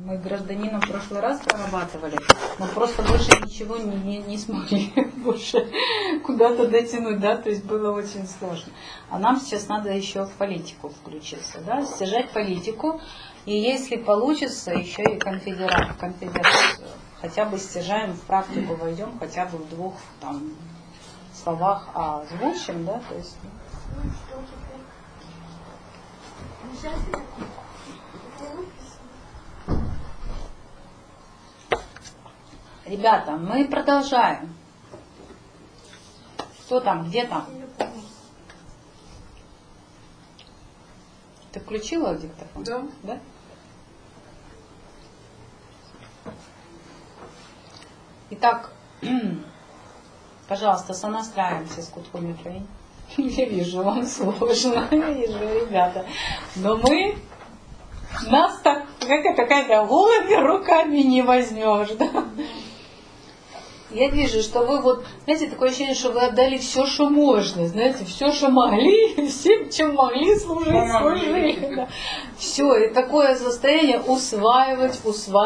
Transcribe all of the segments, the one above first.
Мы гражданином в прошлый раз прорабатывали, но просто больше ничего не смогли больше куда-то дотянуть, да, то есть было очень сложно. А нам сейчас надо еще в политику включиться, да, стяжать политику, и если получится, еще и конфедерацию. Хотя бы стяжаем, в практику войдем, хотя бы в 2 там словах озвучим, да, то есть... Ребята, мы продолжаем. Кто там, где там? Ты включила диктофон? Да. Да? Итак, пожалуйста, сонастраиваемся с Кутхуми Фейн. Я вижу, вам сложно, я вижу, ребята. Но нас так, какая-то голыми руками не возьмешь, да? Я вижу, что вы вот, знаете, такое ощущение, что вы отдали все, что можно, знаете, все, что могли, всем, чем могли служить. Да. Все, и такое состояние усваивать.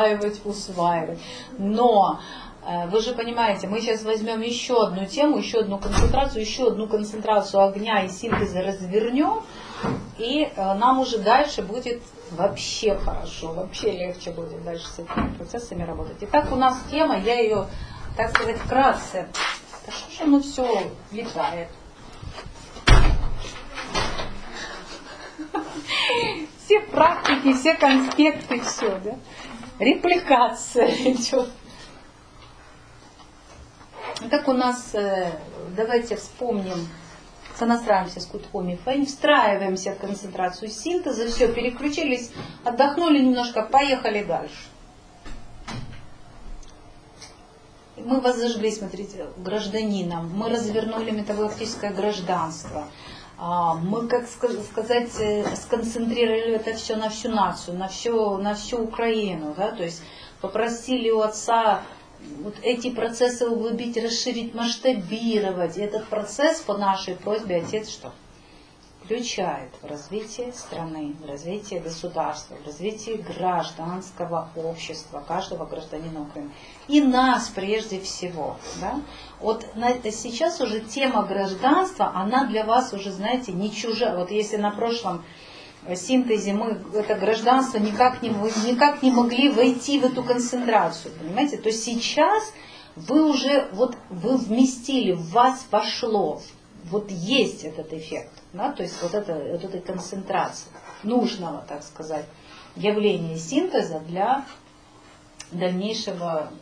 Но вы же понимаете, мы сейчас возьмем еще одну тему, еще одну концентрацию огня и синтеза развернем, и нам уже дальше будет вообще хорошо, вообще легче будет дальше с этими процессами работать. Итак, у нас тема, я ее, так сказать, вкратце. Да что же оно все летает? Все практики, все конспекты, все, да? Репликация идет. Итак, у нас, давайте вспомним, сонастраиваемся с Кутхуми Фейн, встраиваемся в концентрацию синтеза, все, переключились, отдохнули немножко, поехали дальше. Мы вас зажгли, смотрите, гражданином, мы развернули метагалактическое гражданство, мы, как сказать, сконцентрировали это все на всю нацию, на всю Украину, да, то есть попросили у Отца вот эти процессы углубить, расширить, масштабировать. И этот процесс по нашей просьбе Отец что? Включает в развитие страны, в развитие государства, в развитие гражданского общества, каждого гражданина Украины. И нас прежде всего. Да? Вот сейчас уже тема гражданства, она для вас уже, знаете, не чужая. Вот если на прошлом синтезе мы это гражданство никак не могли войти в эту концентрацию, понимаете? То сейчас вы уже, вот вы вместили, в вас пошло, вот есть этот эффект, да? То есть вот этой концентрации, нужного, так сказать, явления синтеза для дальнейшей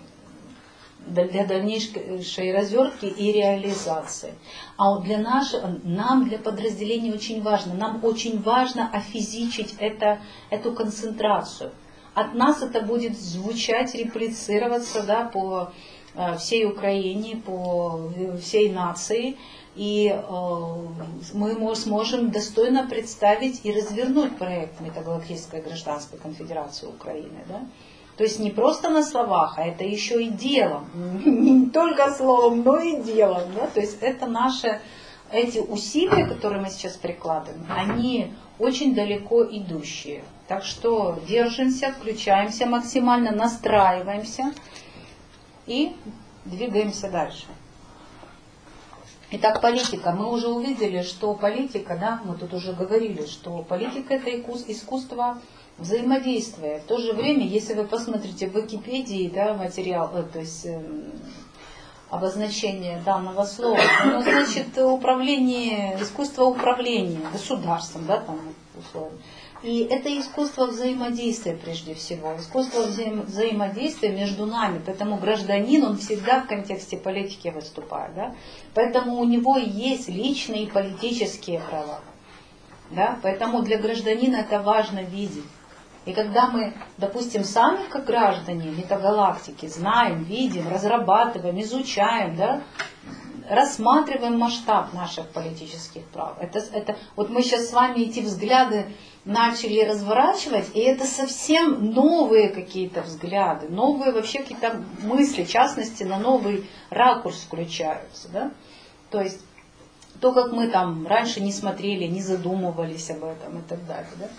развертки и реализации. А вот нам для подразделения очень важно, нам очень важно офизичить эту концентрацию. От нас это будет звучать, реплицироваться, да, по всей Украине, по всей нации, и мы сможем достойно представить и развернуть проект Метагалактической гражданской конфедерации Украины. Да? То есть не просто на словах, а это еще и делом. Не только словом, но и делом. Да? То есть это эти усилия, которые мы сейчас прикладываем, они очень далеко идущие. Так что держимся, включаемся максимально, настраиваемся и двигаемся дальше. Итак, политика. Мы уже увидели, что политика, да, мы тут уже говорили, что политика это искусство взаимодействия. В то же время, если вы посмотрите в Википедии, да, материал, то есть обозначение данного слова, оно значит искусство управления государством, да, там условно. И это искусство взаимодействия прежде всего, искусство взаимодействия между нами. Поэтому гражданин, он всегда в контексте политики выступает. Да? Поэтому у него есть личные и политические права. Да? Поэтому для гражданина это важно видеть. И когда мы, допустим, сами как граждане метагалактики знаем, видим, разрабатываем, изучаем, да, рассматриваем масштаб наших политических прав. Вот мы сейчас с вами эти взгляды начали разворачивать, и это совсем новые какие-то взгляды, новые вообще какие-то мысли, в частности, на новый ракурс включаются. Да? То есть то, как мы там раньше не смотрели, не задумывались об этом и так далее. Да?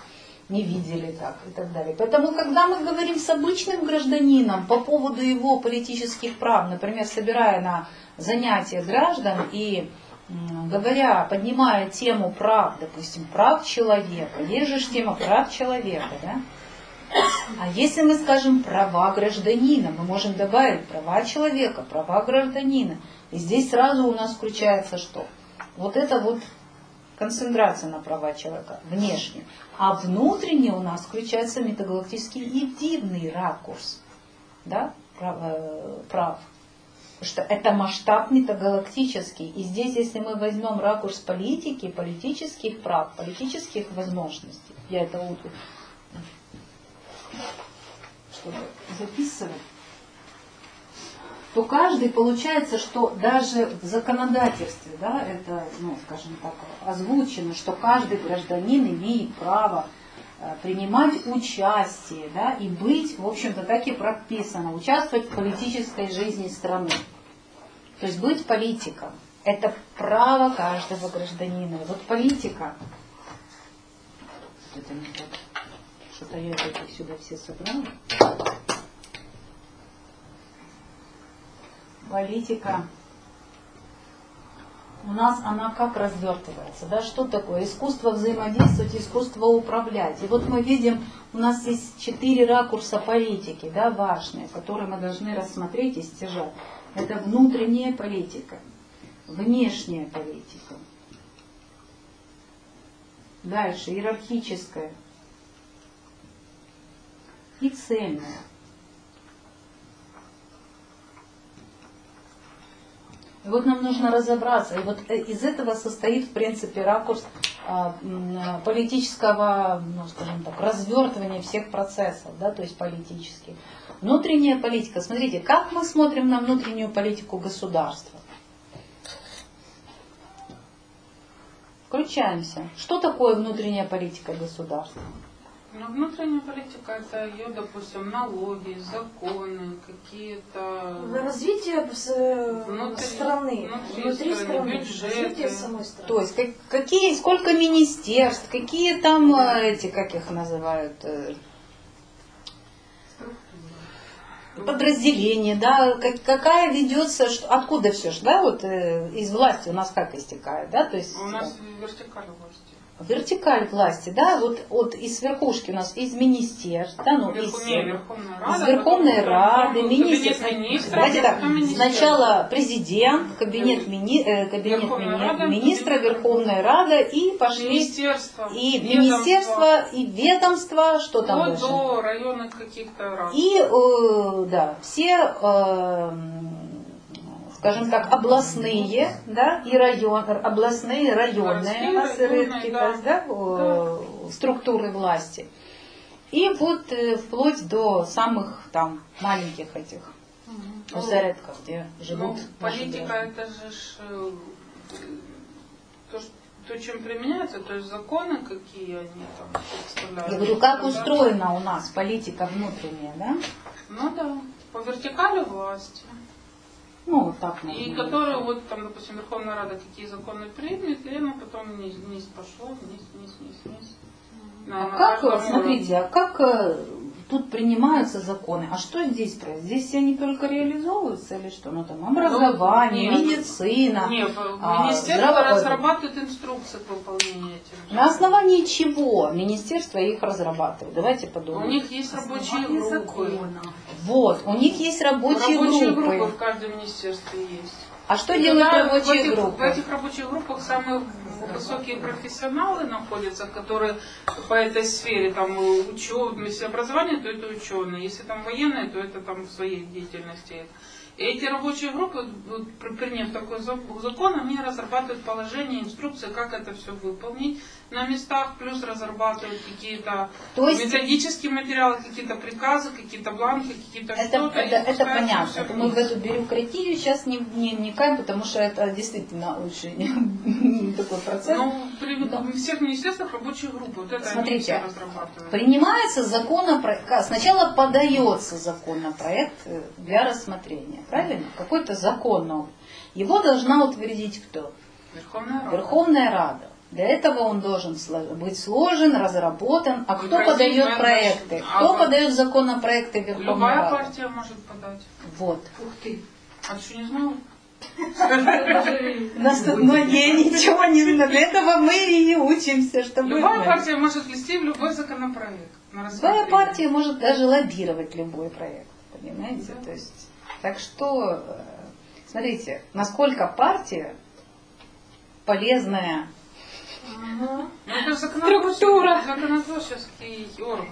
не видели так и так далее. Поэтому, когда мы говорим с обычным гражданином по поводу его политических прав, например, собирая на занятия граждан и говоря, поднимая тему прав, допустим, прав человека, есть же тема прав человека, да? А если мы скажем права гражданина, мы можем добавить права человека, права гражданина. И здесь сразу у нас включается что? Вот это вот концентрация на права человека, внешне. А внутренне у нас включается метагалактический единый ракурс, да, прав. Потому что это масштаб метагалактический. И здесь, если мы возьмем ракурс политики, политических прав, политических возможностей, я это вот чтобы записывать, то каждый получается, что даже в законодательстве, да, это, ну, скажем так, озвучено, что каждый гражданин имеет право принимать участие, да, и быть, в общем-то, так и прописано, участвовать в политической жизни страны. То есть быть политиком – это право каждого гражданина. И вот политика, это не так, что-то я это сюда все собрала. Политика у нас, она как развертывается, да, что такое? Искусство взаимодействовать, искусство управлять. И вот мы видим, у нас есть 4 ракурса политики, да, важные, которые мы должны рассмотреть и стяжать. Это внутренняя политика, внешняя политика. Дальше иерархическая и цельная. И вот нам нужно разобраться. И вот из этого состоит, в принципе, ракурс политического, ну, скажем так, развертывания всех процессов, да, то есть политических. Внутренняя политика. Смотрите, как мы смотрим на внутреннюю политику государства. Включаемся. Что такое внутренняя политика государства? Ну, внутренняя политика — это ее, допустим, налоги, законы, какие-то... Развитие страны, внутри страны, развитие самой страны. То есть какие, сколько министерств, какие там эти, как их называют, подразделения, да, какая ведется, откуда все, да, вот из власти у нас как истекает, да, то есть... У нас вертикаль власти. Вертикаль власти, да, вот из верхушки у нас из министерств, да, ну, из Верховной Рады, министерств. Давайте так, сначала президент, кабинет министра, Верховная Рада, и пошли и министерства, и ведомства, что там дальше? До районных каких-то рад. И, да, все... скажем так, областные, да, и областные, районные у нас редкие, да, структуры власти. И вот вплоть до самых там маленьких этих осередков, где живут. Политика — это же то, чем применяется, то есть законы, какие они там представляют. Я говорю, как устроена у нас политика внутренняя, да? Ну да, по вертикали власти. Ну, вот так. И которые, вот там, допустим, Верховная Рада какие законы примет, и оно потом вниз пошло, вниз. А как, смотрите, а как тут принимаются законы? А что здесь происходит? Здесь все не только реализовываются или что? Ну там образование, медицина. Нет, министерство разрабатывает инструкции по выполнению этих. На основании чего министерство их разрабатывает? Давайте подумаем. У них есть рабочие группы. Вот, у них есть рабочие группы. В каждом министерстве есть. А что делают рабочие группы? В этих рабочих группах самые высокие профессионалы находятся, которые по этой сфере, там, ученые, если образование, то это ученые, если там военные, то это там в своей деятельности. И эти рабочие группы, приняв такой закон, они разрабатывают положение, инструкции, как это все выполнить на местах, плюс разрабатывают какие-то методические материалы, какие-то приказы, какие-то бланки, какие-то что-то. Это понятно. Это мы в эту бюрократию сейчас не вникаем, потому что это действительно очень такой процесс. Ну, при всех министерствах рабочие группы, вот это они все разрабатывают. Принимается законопроект, сначала подается законопроект для рассмотрения. Правильно? Какой-то закон новый. Его должна утвердить кто? Верховная Рада. Верховная Рада. Для этого он должен быть сложен, разработан. А кто подает проекты? Кто подает законопроекты в Верховную Раду? Любая партия может подать. Вот. Ух ты. А ты что, не знала? У нас тут многие ничего не знают. Для этого мы и учимся, чтобы любая партия может ввести в любой законопроект. Любая партия может даже лоббировать любой проект. Понимаете? Да. То есть, так что, смотрите, насколько партия полезная это структура. Законотворческий орган.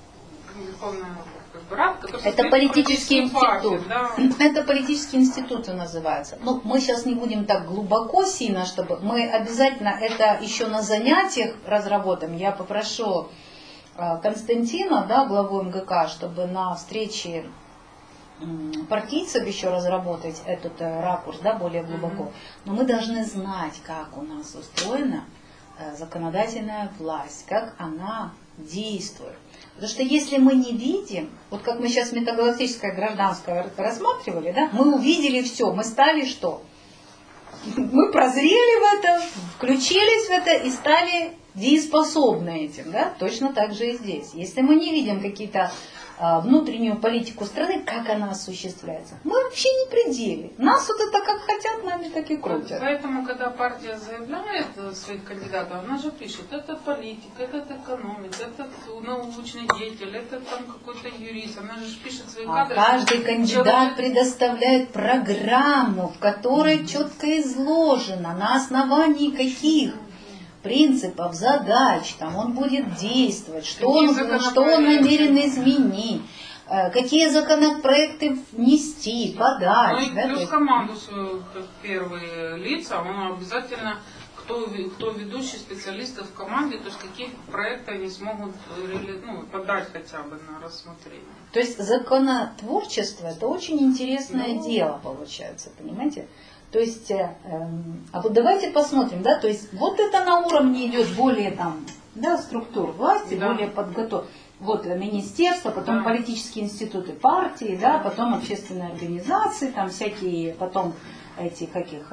Это политический институт. Да. Это политический институт называется. Ну, мы сейчас не будем так глубоко сильно, чтобы мы обязательно это еще на занятиях разработаем. Я попрошу Константина, да, главу МГК, чтобы на встрече партийцев еще разработать этот ракурс, да, более глубоко. Но мы должны знать, как у нас устроена законодательная власть, как она действует. Потому что если мы не видим, вот как мы сейчас метагалактическое гражданское рассматривали, да, мы увидели все, мы стали что? Мы прозрели в это, включились в это и стали дееспособны этим, да? Точно так же и здесь. Если мы не видим какие-то внутреннюю политику страны, как она осуществляется, мы вообще не при деле. Нас вот это как хотят, нами так и крутят. Поэтому, когда партия заявляет своих кандидатов, она же пишет, это политик, этот экономик, этот научный деятель, это там какой-то юрист, она же пишет свои кадры. Каждый кандидат предоставляет программу, в которой четко изложено, на основании каких принципов, задач, там он будет действовать, что он намерен изменить, какие законопроекты внести, подать. Ну и плюс команду свою, как первые лица, он обязательно, кто ведущий специалисты в команде, то есть какие проекты они смогут подать хотя бы на рассмотрение. То есть законотворчество это очень интересное дело получается, понимаете? То есть, а вот давайте посмотрим, да, то есть вот это на уровне идет более там, да, структур власти, да. Более подготовлено. Вот министерство, потом политические институты партии, да, потом общественные организации, там всякие, потом эти каких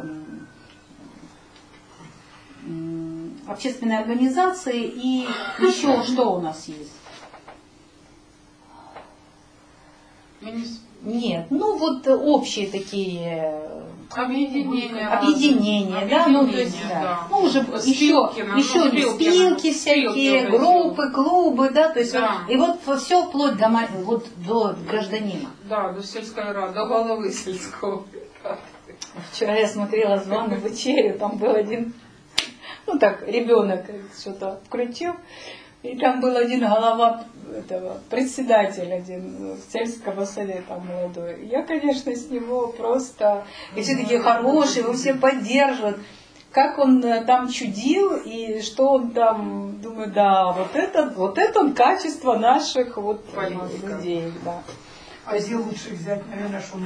общественные организации и еще что у нас есть? Нет, ну вот общие такие объединения, да, ну то есть, да. Ну уже еще спилки всякие, группы, клубы, да, то есть да. Вот, и вот все вплоть до гражданина. Да, до сельской рады, до головы сельского. Вчера я смотрела «Званую вечерю», там был один, ну так, ребенок что-то включил. И там был один голова этого, председатель один сельского совета молодой. Я, конечно, с него просто... И все такие хорошие, его все поддерживают. Как он там чудил, и что он там... Думаю, да, вот это он качество наших вот людей. Да. А где лучше взять, наверное, что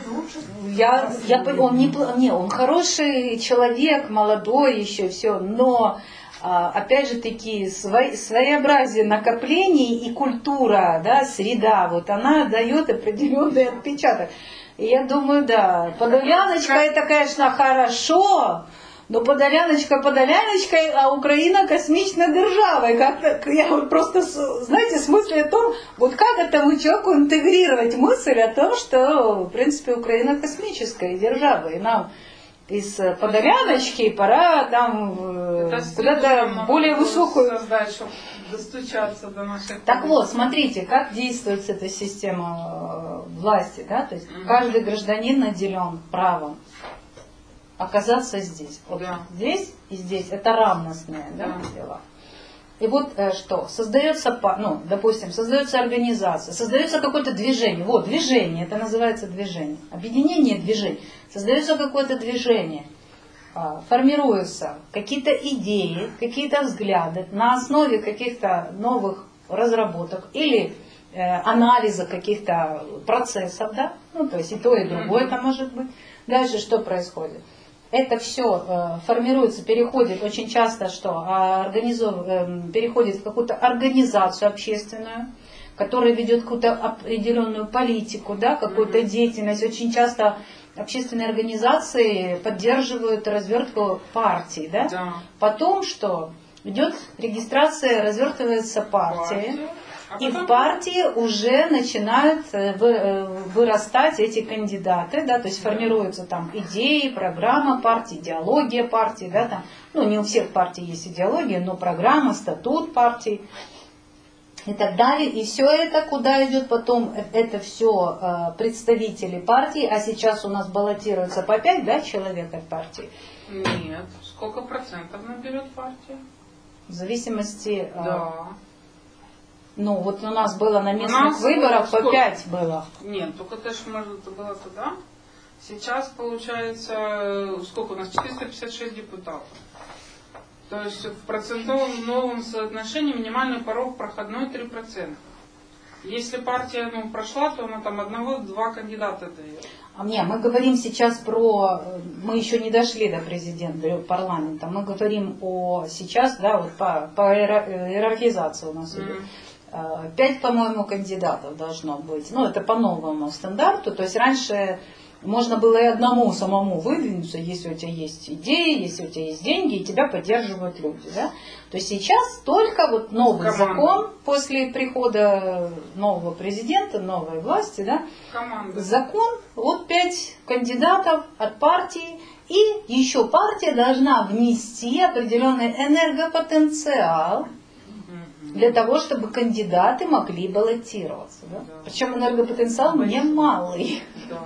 лучше? Он хороший человек, молодой еще, все, но... Опять же таки своеобразие накоплений и культура, да, среда, вот она дает определенный отпечаток. И я думаю, да, подоляночка это, конечно, хорошо, но подоляночкой, а Украина космичная держава. И как-то я вот просто, знаете, в смысле о том, вот как этому человеку интегрировать мысль о том, что, в принципе, Украина космическая держава, и нам из подоляночки пора там куда-то более высокую создать, чтобы достучаться до наших. Так вот, смотрите, как действует эта система власти, да, то есть каждый гражданин наделен правом оказаться здесь. Вот да. Здесь и здесь это равностные дела. И вот что, создается, ну, допустим, создается организация, создается какое-то движение. Вот, движение, это называется движение. Объединение движений. Создается какое-то движение. Формируются какие-то идеи, какие-то взгляды на основе каких-то новых разработок или анализа каких-то процессов, да? Ну, то есть и то, и другое это может быть. Дальше что происходит? Это все формируется, переходит очень часто, переходит в какую-то организацию общественную, которая ведет какую-то определенную политику, да, какую-то деятельность. Очень часто общественные организации поддерживают развертку партий, да? Да. Потом что? Идет регистрация, развертывается партия. И в партии уже начинают вырастать эти кандидаты, да, то есть формируются там идеи, программа партии, идеология партии, да, там, ну не у всех партий есть идеология, но программа, статут партии и так далее. И все это куда идет потом? Это все представители партии, а сейчас у нас баллотируется по 5, да, человек от партии? Нет. Сколько процентов наберет партия? В зависимости... Да. Ну, вот у нас было на местных выборах по 5 было. Нет, только это же может было туда. Сейчас получается, сколько у нас? 456 депутатов. То есть в процентовом новом соотношении минимальный порог проходной 3%. Если партия прошла, то она там 1-2 кандидата дает. Не, мы говорим сейчас про... Мы еще не дошли до президента, парламента. Мы говорим о сейчас, да, вот по иерархизации у нас идет. 5, по-моему, кандидатов должно быть. Ну, это по новому стандарту. То есть раньше можно было и одному самому выдвинуться, если у тебя есть идеи, если у тебя есть деньги, и тебя поддерживают люди. Да? То есть сейчас только вот новый закон после прихода нового президента, новой власти, да? Закон, вот 5 кандидатов от партии, и еще партия должна внести определенный энергопотенциал для того, чтобы кандидаты могли баллотироваться. Да? Да. Причем энергопотенциал немалый. Да.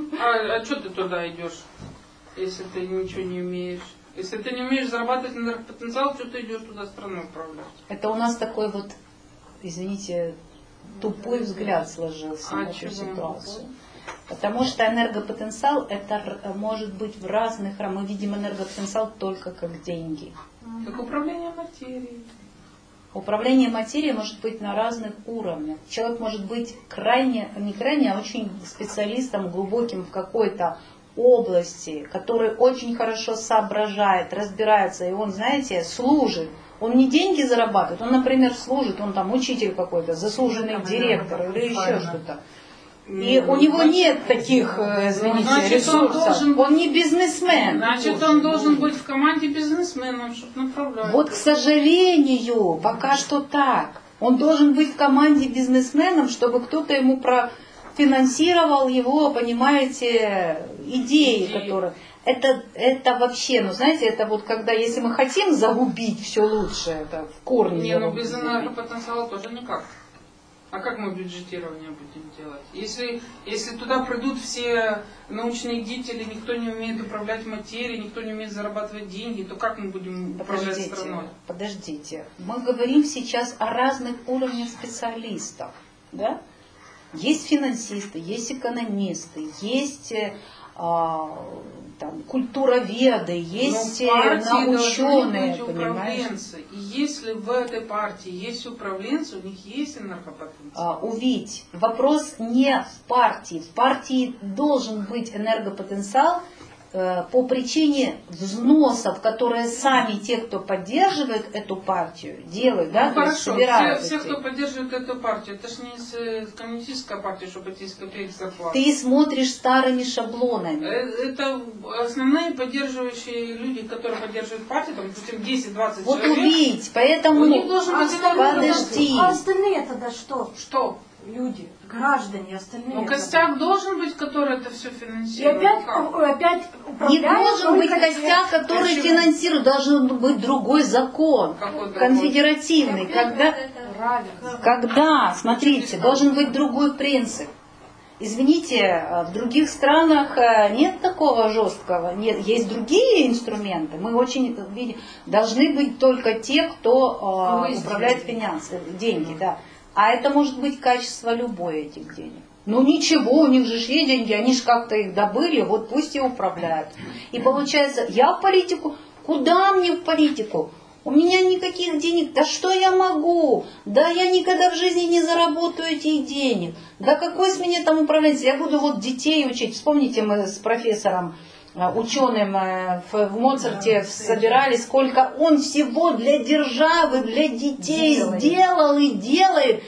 А что ты туда идешь, если ты ничего не умеешь? Если ты не умеешь зарабатывать энергопотенциал, что ты идешь туда страной управлять? Это у нас такой вот, извините, тупой взгляд сложился на эту ситуацию. Потому что энергопотенциал это может быть в разных... Мы видим энергопотенциал только как деньги. Как управление материей. Управление материей может быть на разных уровнях. Человек может быть не крайне, а очень специалистом, глубоким в какой-то области, который очень хорошо соображает, разбирается, и он, знаете, служит. Он не деньги зарабатывает, он, например, служит, он там учитель какой-то, заслуженный директор или еще что-то. И у него нет таких, извините, ресурсов. Он не бизнесмен. Значит, он должен быть в команде бизнесменов, чтобы направлять. Вот, к сожалению, пока что так. Он должен быть в команде бизнесменов, чтобы кто-то ему профинансировал его, понимаете, идеи, которые... Это вообще, ну знаете, это вот когда, если мы хотим загубить все лучшее, это в корне. Не, ну без энергопотенциала тоже никак. А как мы бюджетирование будем делать? Если туда придут все научные деятели, никто не умеет управлять материей, никто не умеет зарабатывать деньги, то как мы будем управлять страной? Подождите. Мы говорим сейчас о разных уровнях специалистов. Да? Есть финансисты, есть экономисты, есть там, культуроведы, есть ученые, управленцы. И если в этой партии есть управленцы, у них есть энергопотенциал. Увидь, вопрос не в партии. В партии должен быть энергопотенциал по причине взносов, которые сами те, кто поддерживает эту партию, делают, да, то есть собирают. Все, кто поддерживает эту партию, это же не коммунистическая партия, чтобы эти копеек зарплаты. Ты смотришь старыми шаблонами. Это основные поддерживающие люди, которые поддерживают партию, там, допустим, 10-20 вот человек. Вот увидеть, поэтому... Подожди. А остальные тогда что? Что? Люди, граждане, остальные. Ну, костяк должен быть, который это все финансирует. И опять не должен быть костяк, который финансирует, должен быть другой закон, конфедеративный. Когда, смотрите, должен быть другой принцип. Извините, в других странах нет такого жесткого, нет, есть другие инструменты. Мы очень должны быть только те, кто управляет финансами, деньги, да. А это может быть качество любой этих денег. Ну ничего, у них же есть деньги, они же как-то их добыли, вот пусть и управляют. И получается, я в политику, куда мне в политику? У меня никаких денег, да что я могу? Да я никогда в жизни не заработаю этих денег. Да какой с меня там управленец? Я буду вот детей учить. Вспомните, мы с профессором, ученым в Моцарте собирали, сколько он всего для державы, для детей сделал и делает.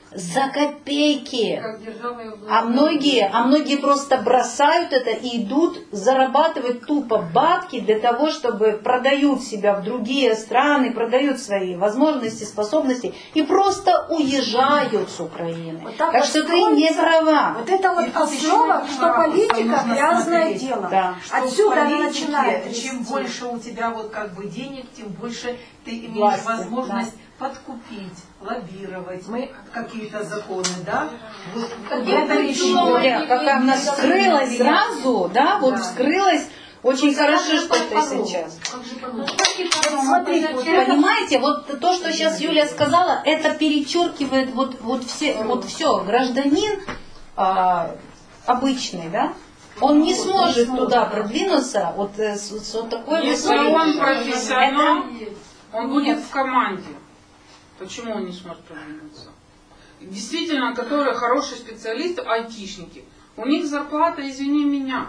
за копейки. Как держава и А многие просто бросают это и идут зарабатывать тупо бабки для того, чтобы продают себя в другие страны, продают свои возможности, способности и просто уезжают с Украины. Вот так что ты не права. Вот это вот основа, что политика грязное дело. Да. Отсюда она начинает. Чем больше у тебя вот как бы денег, тем больше ты имеешь Власти, возможность подкупить, лоббировать какие-то законы, да? Вот Юля, как она вскрылась сразу, да, вот вскрылась. Очень хорошо, что ты сейчас. Смотри, Понимаете, вот то, что сейчас Юля сказала, это перечеркивает вот все. Гражданин обычный, да, он не сможет туда продвинуться вот с вот такой Если высокой. он профессионал, он будет в команде. Почему он не сможет продвинуться? Действительно, которые хорошие специалисты, айтишники, у них зарплата, извини меня.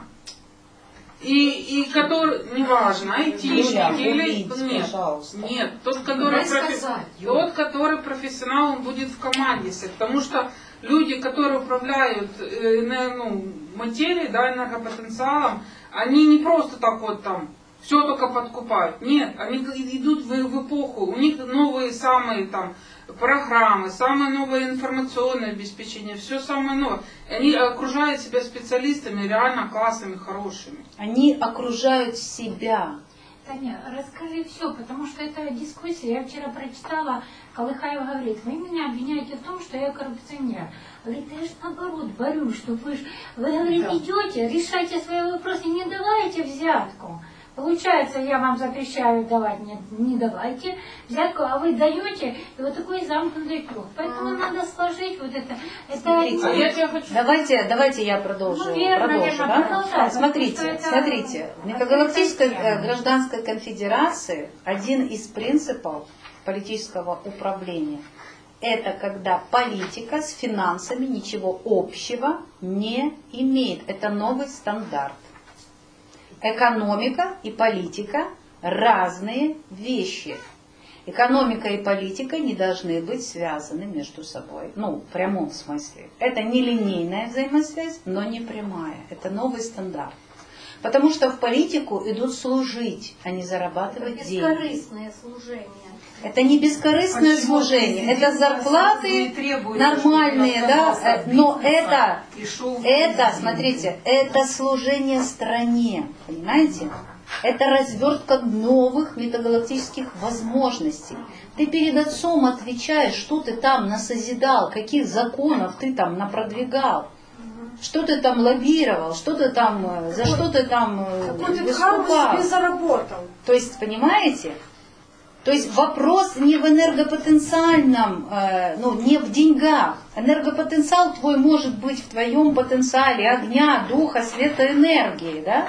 И который, неважно, айтишники или... Нет, тот, который профессионал, он будет в команде. Потому что люди, которые управляют материей, да, энергопотенциалом, они не просто так вот там все только подкупают. Нет, они идут в эпоху, у них новые самые там программы, самое новое информационное обеспечение, все самое новое. И они окружают себя специалистами, реально классами, хорошими. Они окружают себя. Таня, расскажи все, потому что это дискуссия. Я вчера прочитала, Колыхаев говорит, вы меня обвиняете в том, что я коррупционер. Говорит, я же наоборот борюсь, что вы говорите, идете, решайте свои вопросы, не давайте взятку. Получается, я вам запрещаю давать, не давайте взятку, а вы даете, и вот такой замкнутый круг. Поэтому надо сложить вот это. Давайте я продолжу. Да? Смотрите, в Межгалактической гражданской конфедерации один из принципов политического управления — это когда политика с финансами ничего общего не имеет. Это новый стандарт. Экономика и политика – разные вещи. Экономика и политика не должны быть связаны между собой. В прямом смысле. Это не линейная взаимосвязь, но не прямая. Это новый стандарт. Потому что в политику идут служить, а не зарабатывать деньги. Бескорыстное служение. Это не бескорыстное служение, это зарплаты нормальные, да, но это, смотрите, это служение стране, понимаете? Это развертка новых метагалактических возможностей. Ты перед отцом отвечаешь, что ты там насозидал, каких законов ты там напродвигал. Что ты там лоббировал, что ты там, за что ты там выступал. Себе заработал. То есть, понимаете? То есть вопрос не в энергопотенциальном, не в деньгах. Энергопотенциал твой может быть в твоем потенциале огня, духа, света, энергии, да?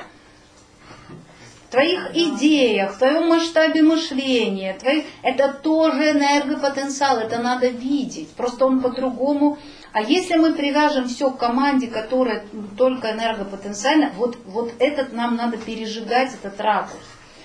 В твоих идеях, в твоем масштабе мышления. Это тоже энергопотенциал, это надо видеть. Просто он по-другому. А если мы привяжем все к команде, которая только энергопотенциальна, вот этот нам надо пережигать, этот ракурс.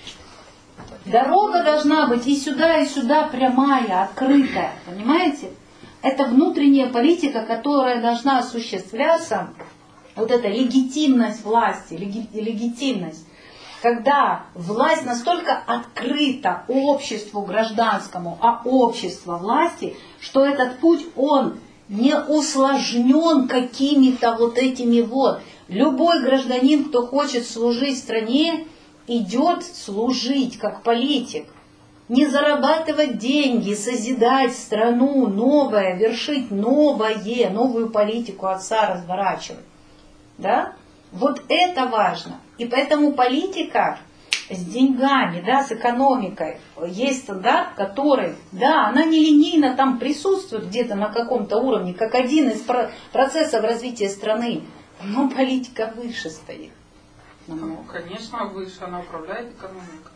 Дорога должна быть и сюда прямая, открытая, понимаете? Это внутренняя политика, которая должна осуществляться, вот эта легитимность власти, легитимность. Когда власть настолько открыта обществу гражданскому, а общество власти, что этот путь, он не усложнен какими-то вот этими вот. Любой гражданин, кто хочет служить стране, идет служить как политик. Не зарабатывать деньги, созидать страну, новое, вершить новую политику отца разворачивать. Да? Вот это важно. И поэтому политика с деньгами, да, с экономикой, есть стандарт, который, да, она нелинейно там присутствует где-то на каком-то уровне, как один из процессов развития страны, но политика выше стоит. Конечно, выше, она управляет экономикой.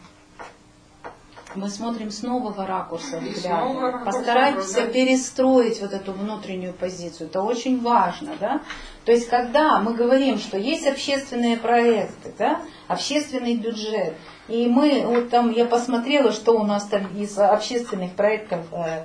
Мы смотрим с нового ракурса взгляда. Постарайтесь перестроить вот эту внутреннюю позицию. Это очень важно, да? То есть, когда мы говорим, что есть общественные проекты, да, общественный бюджет, и мы, вот там я посмотрела, что у нас там из общественных проектов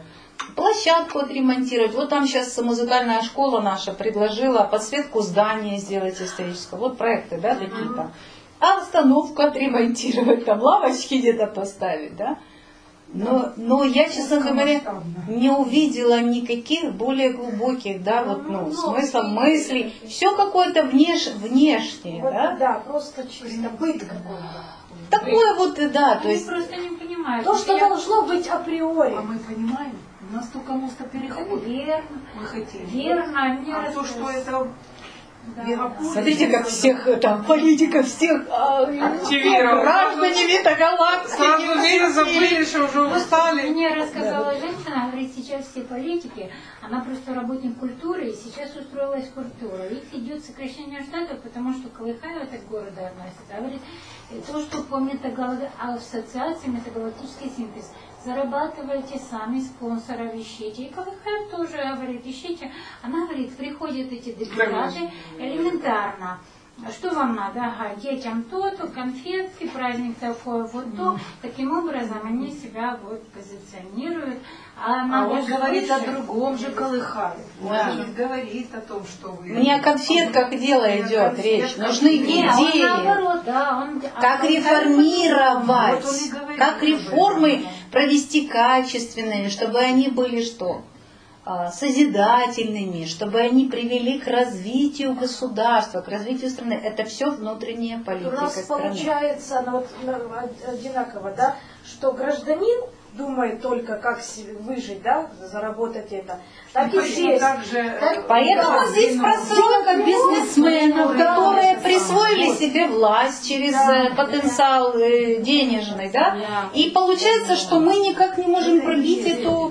площадку отремонтировать. Вот там сейчас музыкальная школа наша предложила подсветку здания сделать исторического. Вот проекты, да, такие там. А обстановку отремонтировать, там лавочки где-то поставить, да. Но я, честно говоря, не увидела никаких более глубоких, да, вот, ну, смыслов мыслей. Все какое-то внешнее, Вот, да. да, просто чисто быт какой-то. Такое вот, да, то Они есть... просто не понимают. То, что должно быть априори. А мы понимаем, у нас только мостопереход. Верно, Мы хотим. верно. Мне А то, что это мегаполис. Смотрите, как всех там политиков, всех Активировал. граждане Метагалактики. Сразу все забыли, что уже устали. Мне рассказала женщина, говорит, сейчас все политики, она просто работник культуры, и сейчас устроилась культура. Их идет сокращение штатов, потому что колыхают от города относятся. Говорит, то, что по ассоциации метагалактический синтез, зарабатывайте сами спонсоров, ищите. И колыхают тоже, говорит, ищите. Она говорит, приходят эти депутаты элементарно. Что вам надо? Ага, детям то-то, конфетки, праздник такой, вот то. Таким образом они себя вот позиционируют. А он говорит о другом же колыхает. Да. Он не говорит о том, что вы... Не о конфетках дело идет речь. Нужны Нет, он идеи. наоборот, да. Он, Как Вот он и реформировать, говорит как об этом. реформы провести качественными, чтобы они были что? Созидательными, чтобы они привели к развитию государства, к развитию страны. Это все внутренняя У политика нас страны. получается одинаково, да, что гражданин думает только, как выжить, да, заработать это. Так и здесь. Поэтому Да, здесь прослойка бизнесменов, которые присвоили себе власть через потенциал денежный, да, и получается, что мы никак не можем пробить эту,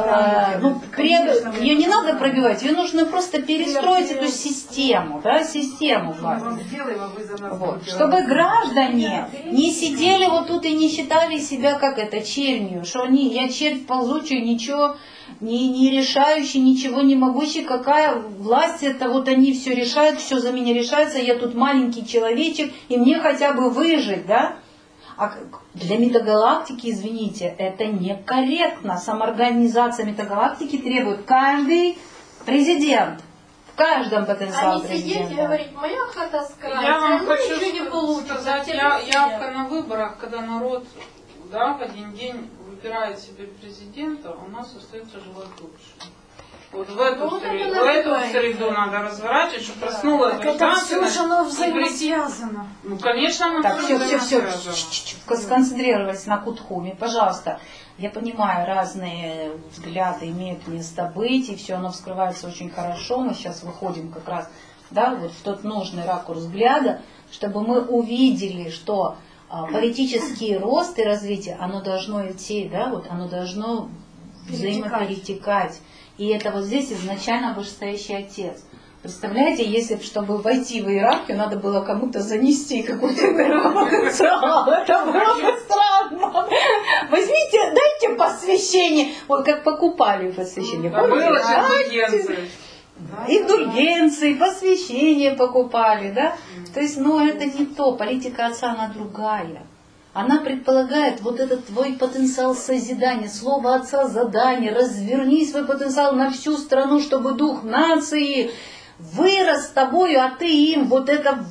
ее не надо пробивать, ее нужно просто перестроить эту систему, да, систему власти. Вот. Чтобы граждане не сидели вот тут и не считали себя как это чернью, что я червь ползучий, ничего не решающий, ничего не могущий, какая власть это, вот они все решают, все за меня решается, я тут маленький человечек, и мне хотя бы выжить, да? А для метагалактики, извините, это некорректно. Самоорганизация метагалактики требует каждый президент. В каждом потенциале А не сидеть и президента. говорить, моя хата с краю, Я вам ну, хочу ничего не получится. сказать, тебе явка на выборах, когда народ, да, в один день выбирает себе президента, у нас остается желать лучше. Вот в эту среду надо разворачивать, чтобы проснулась Так это все гражданственность. же оно взаимосвязано. Ну, конечно, мы Так, все, взаимосвязаны. сконцентрировались на Кутхуме, пожалуйста. Я понимаю, разные взгляды имеют место быть, и все оно вскрывается очень хорошо. Мы сейчас выходим как раз, да, вот в тот нужный ракурс взгляда, чтобы мы увидели, что политический рост и развитие, оно должно идти, да, вот оно должно взаимоперетекать. И это вот здесь изначально вышестоящий отец. Представляете, если бы, чтобы войти в иерархию, надо было кому-то занести какой-то энергопотенциал. Это было бы странно. Возьмите, дайте посвящение. Вот как покупали посвящение. А было же индульгенции. Индульгенции, посвящение покупали, да? То есть, это не то. Политика отца, она другая. Она предполагает вот этот твой потенциал созидания, слово отца задание, разверни свой потенциал на всю страну, чтобы дух нации вырос с тобою, а ты им вот это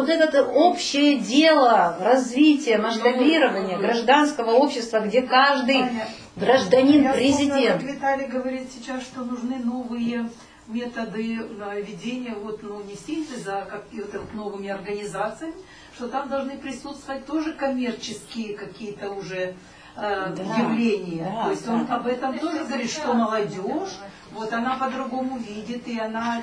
общее дело развития, масштабирования гражданского общества, где каждый гражданин президент. Как Виталий говорит сейчас, что нужны новые методы ведения, не синтеза, а какими-то новыми организациями, что там должны присутствовать тоже коммерческие какие-то уже явления. Да, То есть он об этом тоже говорит, что молодежь, она по-другому видит, и она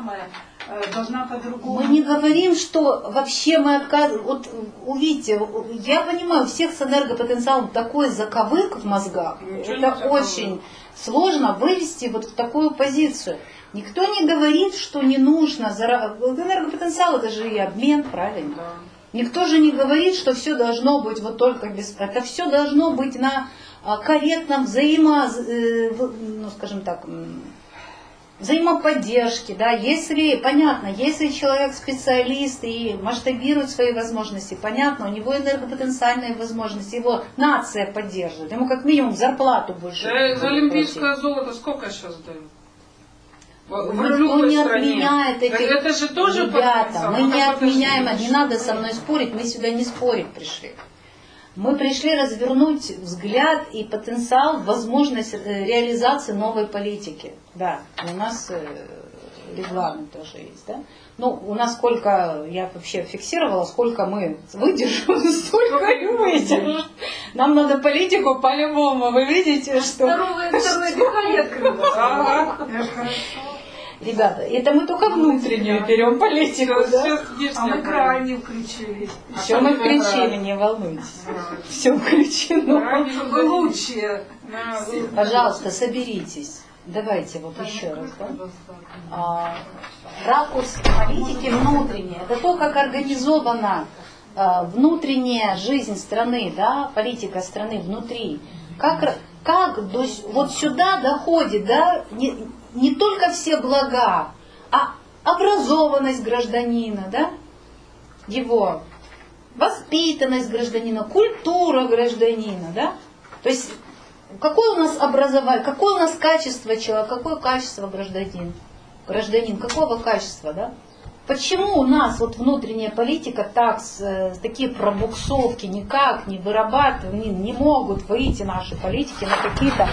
должна по-другому... Мы не говорим, что вообще мы отказываем. Вот увидите, я понимаю, у всех с энергопотенциалом такой заковык в мозгах. Это очень сложно вывести вот в такую позицию. Никто не говорит, что не нужно энергопотенциал, это же и обмен, правильно? Да. Никто же не говорит, что все должно быть вот только без... Это все должно быть на корректном взаимоподдержки, да, если, понятно, если человек специалист и масштабирует свои возможности, понятно, у него энергопотенциальные возможности, его нация поддерживает, ему как минимум зарплату больше. За олимпийское золото сколько сейчас дают? Никто не отменяет этих... Это же тоже ребята, мы не отменяем, не надо со мной спорить, мы сюда не спорить пришли. Мы пришли развернуть взгляд и потенциал, возможность реализации новой политики. Да, у нас регламент тоже есть, да. Ну, у нас сколько, я вообще фиксировала, сколько мы выдержим, столько и выдержим. Нам надо политику по-любому, вы видите, что... Второе дыхание открылось. Ребята, это мы только внутреннюю берем политику, да? А мы крайне включили. Все мы включили, не волнуйтесь. Все включено. Лучше. Пожалуйста, соберитесь. Давайте вот еще раз. Да? Ракурс политики внутренний. Это то, как организована внутренняя жизнь страны, да, политика страны внутри. Как вот сюда доходит, да, не только все блага, а образованность гражданина, да, его воспитанность гражданина, культура гражданина, да. То есть какое у нас образование, какое у нас качество человека, какое качество гражданин, какого качества, да? Почему у нас вот внутренняя политика такие пробуксовки никак не вырабатывают, не могут выйти наши политики на какие-то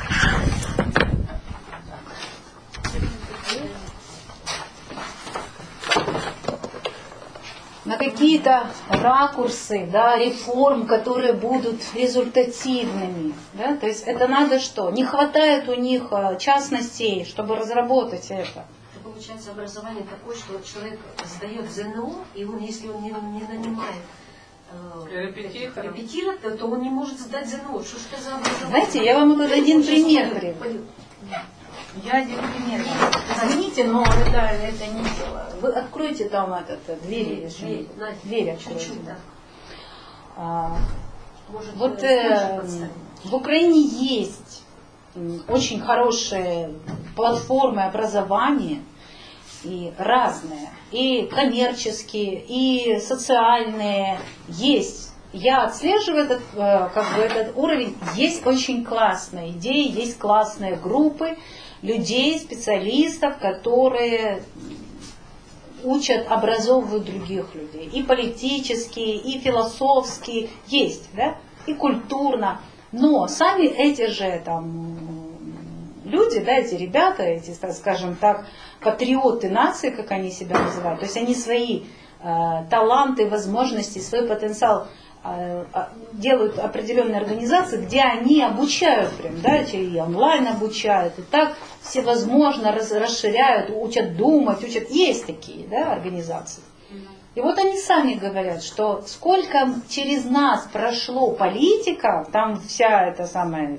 ракурсы, да, реформ, которые будут результативными. Да? То есть это надо что? Не хватает у них частностей, чтобы разработать это. Получается образование такое, что человек сдает ЗНО, и он, если он не нанимает репетитора, то он не может сдать ЗНО. Что это за образование? Знаете, я вам вот один пример приведу. Я один пример. Извините, но это не дело. Вы откройте там двери откройте. Да. Вот в Украине есть очень хорошие платформы образования, и разные, и коммерческие, и социальные есть. Я отслеживаю этот уровень. Есть очень классные идеи, есть классные группы людей, специалистов, которые учат, образовывают других людей. И политические, и философские есть, да? И культурно. Но сами эти же люди, да, эти ребята, эти, скажем так, патриоты нации, как они себя называют, то есть они свои таланты, возможности, свой потенциал делают определенные организации, где они обучают прям, да, и онлайн обучают, и так всевозможно расширяют, учат думать, есть такие, да, организации. И вот они сами говорят, что сколько через нас прошло политика, там вся эта самая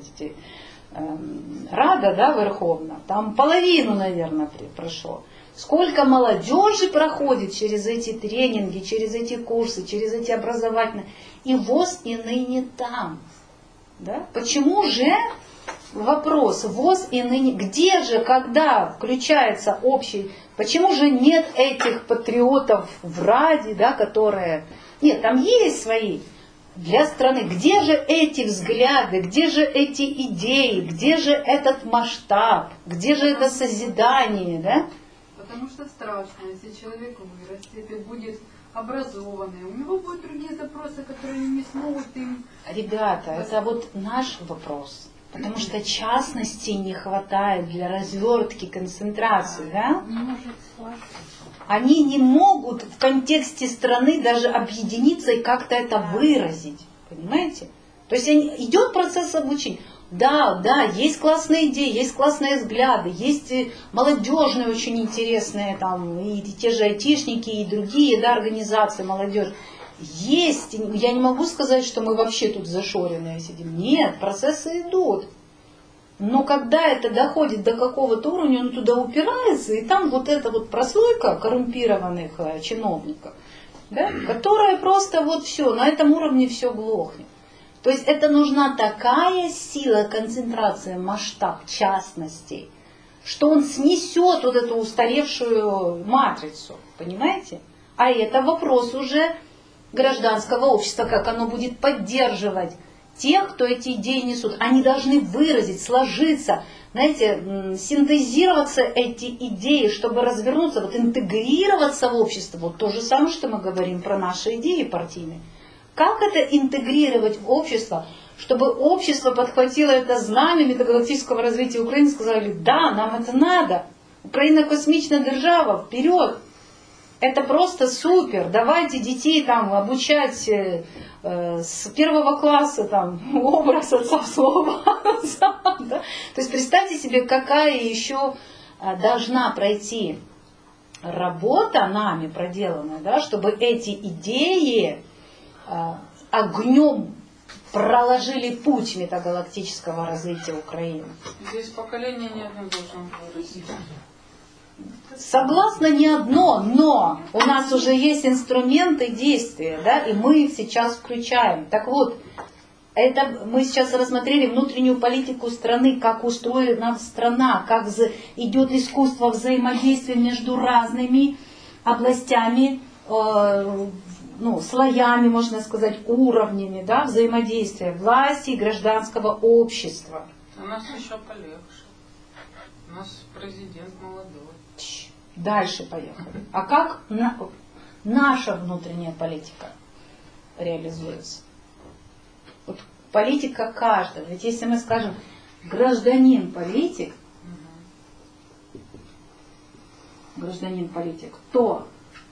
Рада, да, Верховна, там половину, наверное, прошло. Сколько молодежи проходит через эти тренинги, через эти курсы, через эти образовательные. И ВОС и ныне там. Да? Почему же, вопрос, ВОС и ныне, где же, когда включается общий, почему же нет этих патриотов в Раде, да, которые... Нет, там есть свои для страны. Где же эти взгляды, где же эти идеи, где же этот масштаб, где же это созидание, да? Потому что страшно, если человек вырастет и будет образованный, у него будут другие запросы, которые не смогут им... Ребята, это вот наш вопрос. Потому что частностей не хватает для развертки, концентрации, да? Они не могут в контексте страны даже объединиться и как-то это выразить. Понимаете? То есть идет процесс обучения. Да, есть классные идеи, есть классные взгляды, есть молодежные очень интересные, там, и те же айтишники, и другие, да, организации молодежи. Есть, я не могу сказать, что мы вообще тут зашоренные сидим. Нет, процессы идут. Но когда это доходит до какого-то уровня, он туда упирается, и там вот эта вот прослойка коррумпированных чиновников, да, которая просто вот все, на этом уровне все глохнет. То есть это нужна такая сила, концентрация, масштаб частностей, что он снесет вот эту устаревшую матрицу, понимаете? А это вопрос уже гражданского общества, как оно будет поддерживать тех, кто эти идеи несут. Они должны выразить, сложиться, знаете, синтезироваться эти идеи, чтобы развернуться, вот интегрироваться в общество. Вот то же самое, что мы говорим про наши идеи партийные. Как это интегрировать в общество, чтобы общество подхватило это знамя метагалактического развития Украины и сказали, да, нам это надо. Украина космичная держава, вперед. Это просто супер. Давайте детей там обучать с 1 класса там, образ отца, слово отца. Да? То есть представьте себе, какая еще должна пройти работа нами проделанная, да, чтобы эти идеи огнем проложили путь метагалактического развития Украины. Здесь поколение ни одно должно вырасти. Согласна, не одно, но у нас уже есть инструменты действия, да, и мы их сейчас включаем. Так вот, это мы сейчас рассмотрели внутреннюю политику страны, как устроена страна, как идет искусство взаимодействия между разными областями, слоями, можно сказать, уровнями, да, взаимодействия власти и гражданского общества. У нас еще полегче. У нас президент молодой. Дальше поехали. А как наша внутренняя политика реализуется? Вот политика каждого. Ведь если мы скажем гражданин-политик, то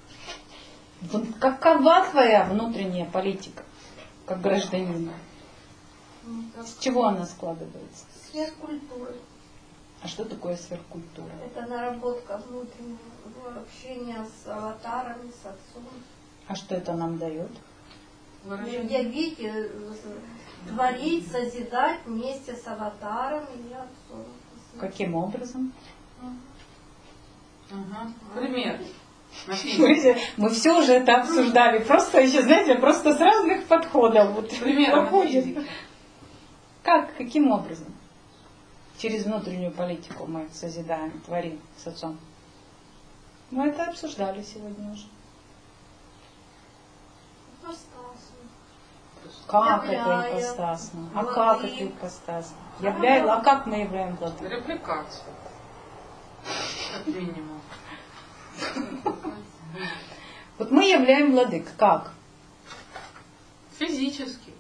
какова твоя внутренняя политика как гражданина? С чего она складывается? Сверхкультура. А что такое сверхкультура? Это наработка внутреннего общения с аватарами, с отцом. А что это нам дает? Явить, творить, созидать вместе с аватаром и отцом. Каким образом? Пример. Мы все уже это обсуждали. Просто еще, знаете, просто с разных подходов. Вот Пример. Как? Каким образом? Через внутреннюю политику мы созидаем, творим с отцом. Мы это обсуждали сегодня уже. Как это ипостасно? А как это ипостасно? А как мы являем владыку? Репликация. Как минимум. Вот мы являем владык. Как? Физически.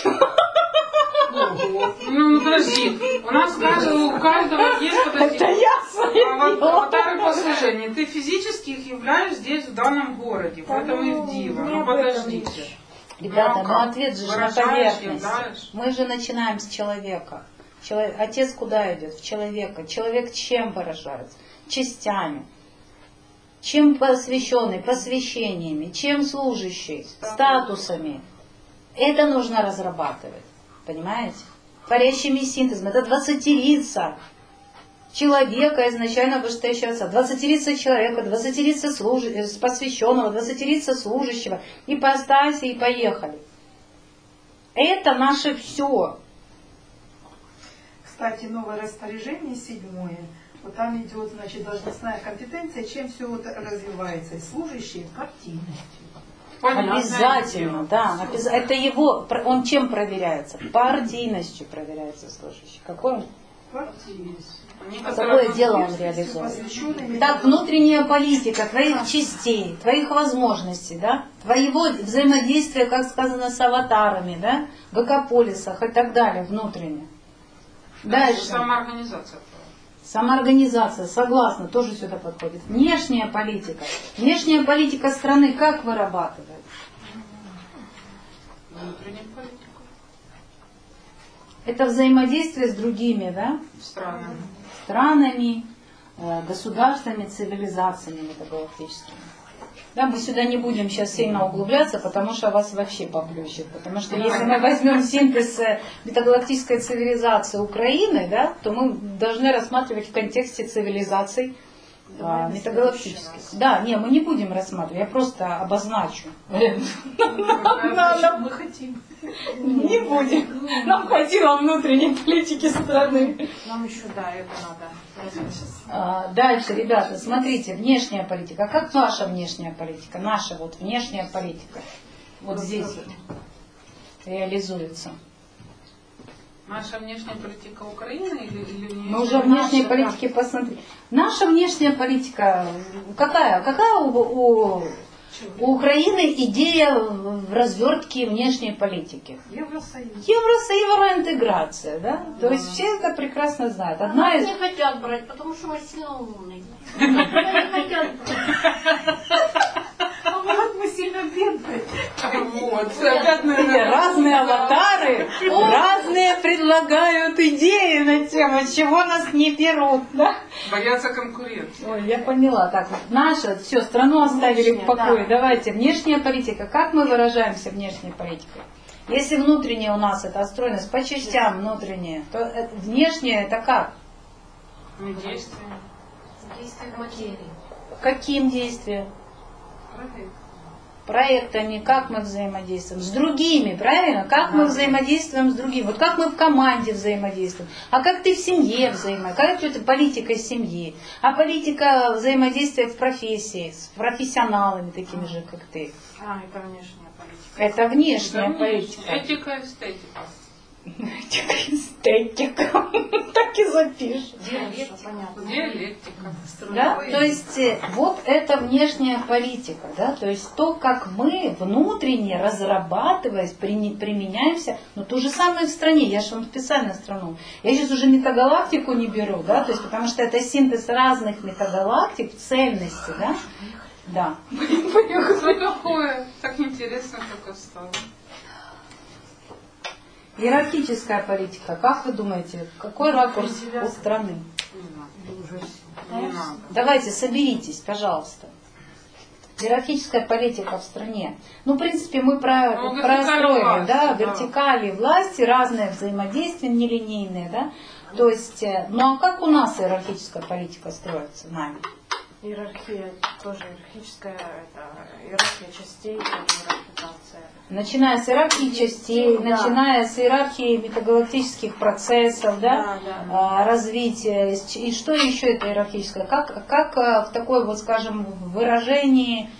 Подожди. У нас у каждого есть аватары послужения. Ты физически их являешь здесь, в данном городе, поэтому их диво. Ну подождите. Ребята, ответ же на поверхности. Мы же начинаем с человека. Отец куда идет? В человека. Человек чем выражается? Частями. Чем посвященный? Посвящениями. Чем служащий? Статусами. Это нужно разрабатывать. Понимаете? Парящими синтезом. Это 20-рица человека изначально вышестоящего отца. 20-рица человека, 20-рица посвященного, 20-рица служащего. Ипостаси и поехали. Это наше все. Кстати, новое распоряжение 7-е. Вот там идет, значит, должностная компетенция, чем все вот развивается. И служащие партийностью. Обязательно, да. Это его, он чем проверяется? Партийностью проверяется служащий. Какой он? Партийность. Какое дело он реализует? Так, внутренняя политика твоих частей, твоих возможностей, да? Твоего взаимодействия, как сказано, с аватарами, да? В экополисах и так далее, внутренне. Дальше. Самоорганизация. Самоорганизация, согласна, тоже сюда подходит. Внешняя политика. Внешняя политика страны как вырабатывает? Внутренняя политика. Это взаимодействие с другими, да? Странами, государствами, цивилизациями метагалактическими. Да, мы сюда не будем сейчас сильно углубляться, потому что вас вообще поплющит. Потому что если мы возьмем синтез метагалактической цивилизации Украины, да, то мы должны рассматривать в контексте цивилизаций метагалактических. Да, не, мы не будем рассматривать, я просто обозначу. Мы хотим. Не будем. Нам хватило внутренней политики страны. Нам еще, да, это надо. Дальше, ребята, смотрите, внешняя политика. А как ваша внешняя политика? Наша вот внешняя политика. Вот здесь вот реализуется. Наша внешняя политика Украины или Мы уже внешней политики посмотрели. Наша внешняя политика, какая? Какая у Украины идея в развертке внешней политики? Евросоюз. Евроинтеграция, да? То есть все это прекрасно знают. Одна из... Не хотят брать, потому что мы сильно умные. Не хотят брать. А может мы сильно бедные? Вот, опять, наверное, Разные аватары, разные предлагают идеи на тему, чего нас не берут, да? боятся конкуренции. Ой, я поняла. Так, вот наша, все, страну оставили в покое. Да. Давайте, внешняя политика. Как мы выражаемся внешней политикой? Если внутренняя у нас это отстроенность по частям внутренняя, то внешняя это как? Действия. Действие в материи. Каким действием? Проектами, как мы взаимодействуем с другими, правильно? Как мы взаимодействуем с другими? Вот как мы в команде взаимодействуем? А как ты в семье взаимодействуешь? Как это политика семьи? А политика взаимодействия в профессии, с профессионалами такими же, как ты? Это внешняя политика. Это внешняя политика. Этика, эстетика. Этика, эстетика. Так и запишем. Диалектика. Да? То есть вот это внешняя политика, да? То есть то, как мы внутренне разрабатываясь, применяемся, но то же самое в стране, я же вам специально страну. Я сейчас уже метагалактику не беру, да, то есть потому что это синтез разных метагалактик, цельности, да? Да. Что такое? Так интересно только стало. Иерархическая политика. Как вы думаете, какой ракурс у страны? Не надо. Давайте, соберитесь, пожалуйста. Иерархическая политика в стране. Ну, в принципе, мы простроили, да, вертикали власти, разные взаимодействия нелинейные, да. То есть, ну а как у нас иерархическая политика строится нами? Иерархия тоже иерархическая, это иерархия частей, это иерархизация. Начиная с иерархии частей, начиная с иерархии метагалактических процессов, да, развития. И что еще это иерархическое? Как в такой, вот, скажем, выражении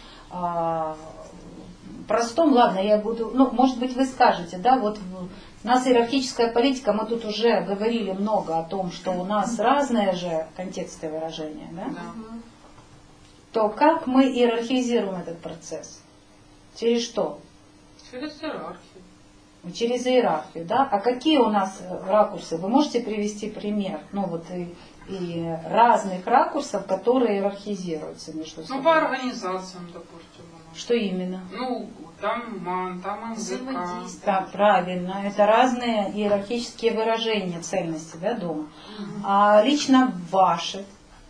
простом, ладно, я буду, ну, может быть, вы скажете, да, вот у нас иерархическая политика, мы тут уже говорили много о том, что у нас разные же контексты выражения, да? То как мы иерархизируем этот процесс? Через что? Через иерархию. Через иерархию, да? А какие у нас ракурсы? Вы можете привести пример? Ну вот и разных ракурсов, которые иерархизируются между собой. Ну, по организациям, допустим. Что именно? Ну, там МАН, там МЗК. Так, правильно. Это разные иерархические выражения цельности, да, дома. А лично ваши?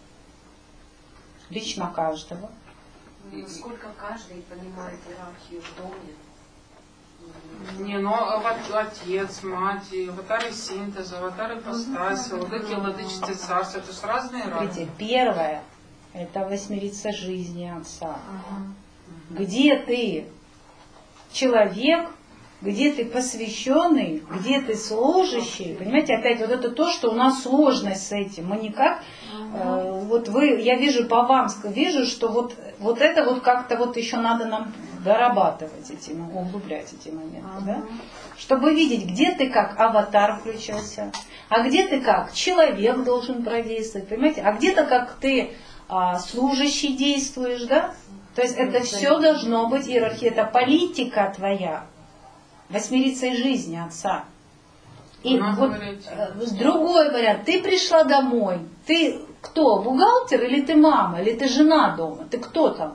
Лично каждого. Насколько каждый понимает иерархию в доме? Не, ну отец, мать, аватары синтеза, аватары ипостаси, владыки, владычицы царства, это же разные Смотрите, первое, это восьмерица жизни Отца. Где ты человек, где ты посвященный, где ты служащий. Понимаете, опять вот это то, что у нас сложность с этим. Мы никак, вот я вижу по вам, вижу, что вот это вот как-то вот еще надо нам дорабатывать углублять эти моменты, да? Чтобы видеть, где ты как аватар включился, а где ты как человек должен продействовать, понимаете, а где-то как ты служащий действуешь, да? То есть это все должно быть иерархия, это политика твоя, восьмерицей жизни Отца. И вот другой вариант, ты пришла домой, ты кто, бухгалтер или ты мама, или ты жена дома, ты кто там?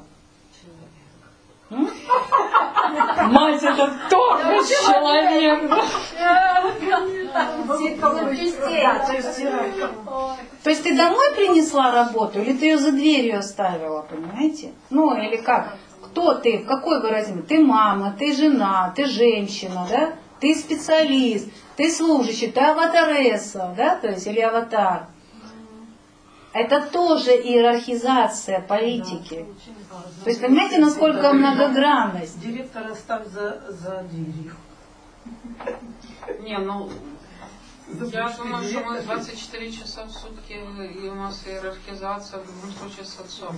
Мать, это тоже человек. То есть ты домой принесла работу, или ты ее за дверью оставила, понимаете? Ну, или как? Кто ты? В какой выразимый? Ты мама, ты жена, ты женщина, да? Ты специалист, ты служащий, ты аватаресса, да? То есть, или аватар. Это тоже иерархизация политики. То есть, понимаете, насколько многогранность. Директора ставь за дверью. Не, ну, я думаю, что мы 24 часа в сутки, и у нас иерархизация в любом случае с отцом.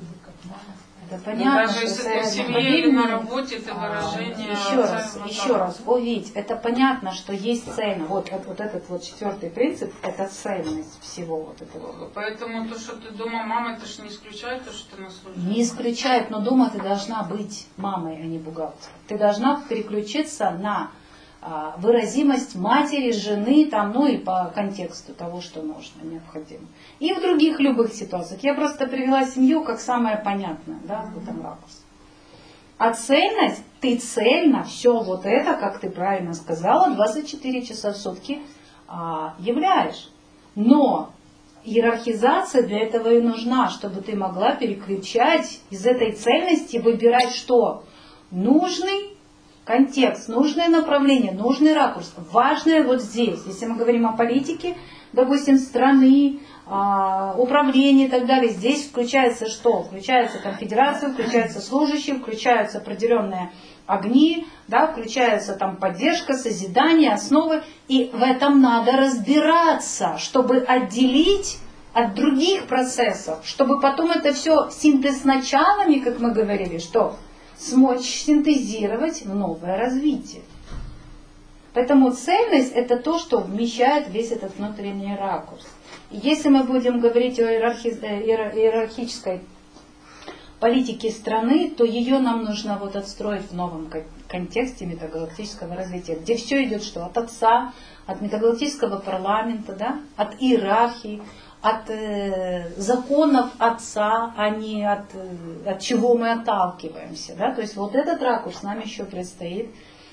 Это понятно, даже если ты в семье или на работе, это выражение... Еще раз, Овидь, это понятно, что есть цельность. Вот этот вот 4-й принцип, это цельность всего вот этого. Поэтому то, что ты дома мама, это же не исключает то, что ты на службе. Не исключает, но дома ты должна быть мамой, а не бухгалтером. Ты должна переключиться на выразимость матери, жены, там, ну и по контексту того, что нужно, необходимо. И в других любых ситуациях. Я просто привела семью как самое понятное, да, в этом ракурсе. А цельность, ты цельно все вот это, как ты правильно сказала, 24 часа в сутки являешь. Но иерархизация для этого и нужна, чтобы ты могла переключать из этой цельности, выбирать что? Нужный контекст, нужное направление, нужный ракурс. Важное вот здесь, если мы говорим о политике, допустим, страны, управления и так далее, здесь включается что? Включается конфедерация, включаются служащие, включаются определенные огни, да, включается там поддержка, созидание, основы. И в этом надо разбираться, чтобы отделить от других процессов, чтобы потом это все синтез началами, как мы говорили, что смочь синтезировать в новое развитие. Поэтому цельность это то, что вмещает весь этот внутренний ракурс. И если мы будем говорить о иерархической политике страны, то ее нам нужно вот отстроить в новом контексте метагалактического развития, где все идет что? От отца, от метагалактического парламента, да? От иерархии, от законов отца, а не от чего мы отталкиваемся. Да? То есть вот этот ракурс нам еще предстоит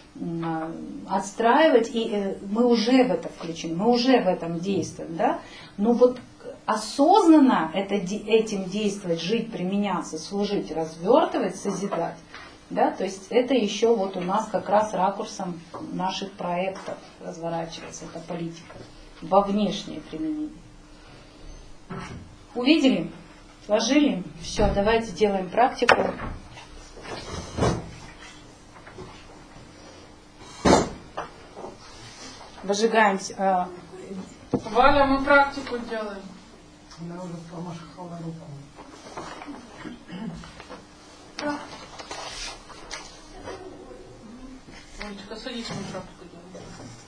отстраивать, и мы уже в это включены, мы уже в этом действуем. Да? Но вот осознанно этим действовать, жить, применяться, служить, развертывать, созидать, да? То есть это еще вот у нас как раз ракурсом наших проектов разворачивается эта политика во внешнее применение. Увидели? Сложили? Все, давайте делаем практику. Выжигаем. Валя, мы практику делаем. Она уже помахала рукой. Олечка, садись, мы практику делаем.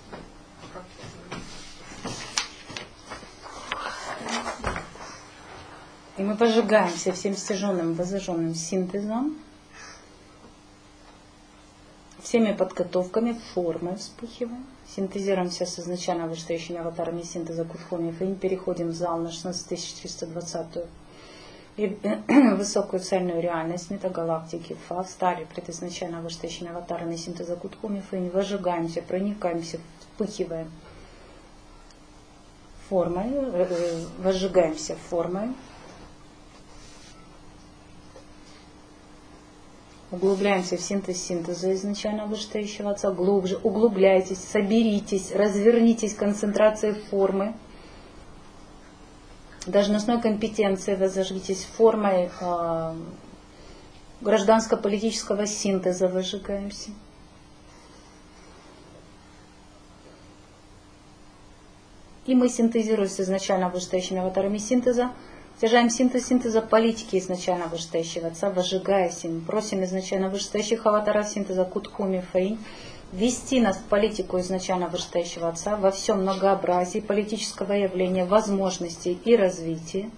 И мы пожигаемся всем стяженным, возожженным синтезом, всеми подготовками, формой вспыхиваем. Синтезируемся с изначально вышестоящими аватарами синтеза Кутхоми Фейн, переходим в зал на 16320-ю и высокую цельную реальность метагалактики Фа, встали пред изначально вышестоящими аватарами синтеза Кутхоми Фейн, выжигаемся, проникаемся, вспыхиваем формой, возжигаемся формой. Углубляемся в синтез синтеза изначально вышестоящего отца, глубже, углубляйтесь, соберитесь, развернитесь концентрацией формы, должностной компетенции возожгитесь формой гражданско-политического синтеза, выжигаемся. И мы синтезируем с изначально вышестоящими аватарами синтеза, стяжаем синтеза политики изначально вышестоящего отца, возжигаясь им, просим изначально вышестоящих аватаров синтеза Кутхуми Фейн ввести нас в политику изначально вышестоящего отца во всем многообразии политического явления, возможностей и развития.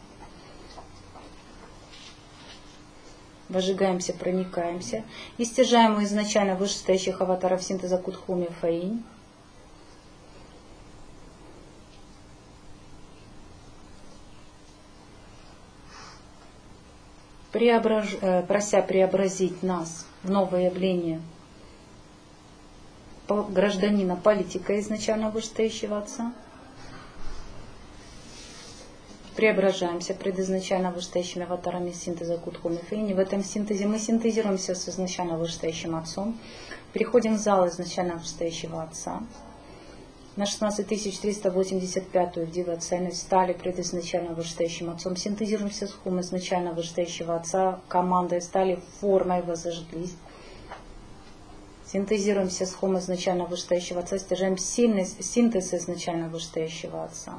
Возжигаемся, проникаемся и стяжаем у изначально вышестоящих аватаров синтеза Кутхуми Фейн прося преобразить нас в новое явление гражданина, политика изначально вышестоящего отца. Преображаемся пред изначально вышестоящими аватарами синтеза Кутхуми Фейни. В этом синтезе мы синтезируемся с изначально вышестоящим отцом, переходим в зал изначально вышестоящего отца, на 16385 в Дива цельность стали предизначально вышестоящим Отцом. Синтезируемся с Хум изначально вышестоящего Отца, командой стали формой, возожглись. Синтезируемся с Хум изначально вышестоящего Отца, стяжаем синтез изначально вышестоящего Отца.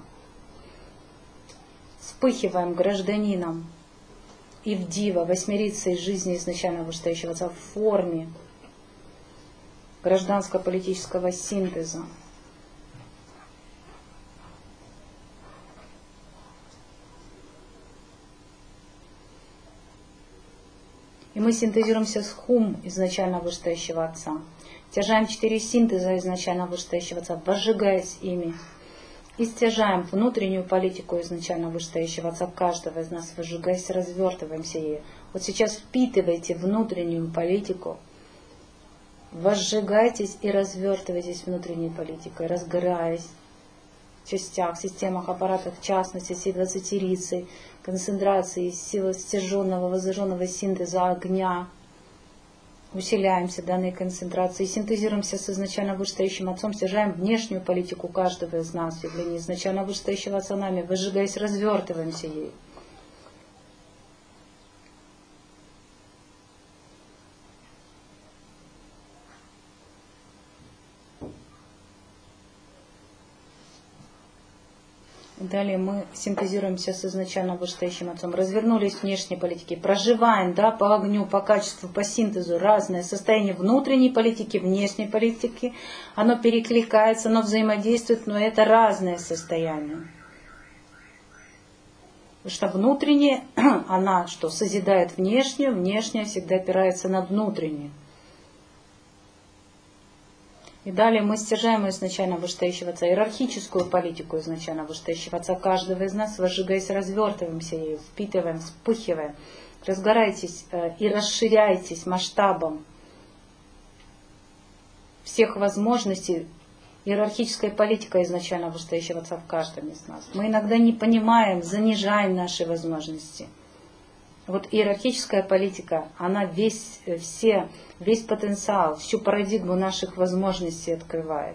Вспыхиваем гражданином и в Дива, восьмерицей жизни изначально вышестоящего Отца в форме гражданско-политического синтеза. И мы синтезируемся с Хум изначально вышестоящего Отца. Стяжаем 4 синтеза изначально вышестоящего Отца, возжигаясь ими. И стяжаем внутреннюю политику изначально вышестоящего Отца каждого из нас, возжигаясь, развертываемся ею. Вот сейчас впитывайте внутреннюю политику, возжигайтесь и развертывайтесь внутренней политикой, разгораясь в частях, системах, аппаратах, в частности, всей 20-рицей, концентрации, силы стяженного, возжженного синтеза огня. Усиляемся данной концентрации, синтезируемся с изначально вышестоящим Отцом, стяжаем внешнюю политику каждого из нас, явление изначально вышестоящего Отца нами, возжигаясь, развертываемся ей. Далее мы синтезируемся с изначально вышестоящим Отцом, развернулись в внешней политике, проживаем, да, по огню, по качеству, по синтезу разное состояние внутренней политики, внешней политики. Оно перекликается, оно взаимодействует, но это разное состояние. Потому что внутренняя, она что, созидает внешнюю, внешняя всегда опирается на внутреннюю. И далее мы стяжаем изначально вышестоящего Отца, иерархическую политику изначально вышестоящего Отца каждого из нас, возжигаясь, развертываемся ею, впитываем, вспыхиваем, разгорайтесь и расширяйтесь масштабом всех возможностей. Иерархическая политика изначально вышестоящего Отца в каждом из нас. Мы иногда не понимаем, занижаем наши возможности. Вот иерархическая политика, она весь потенциал, всю парадигму наших возможностей открывает.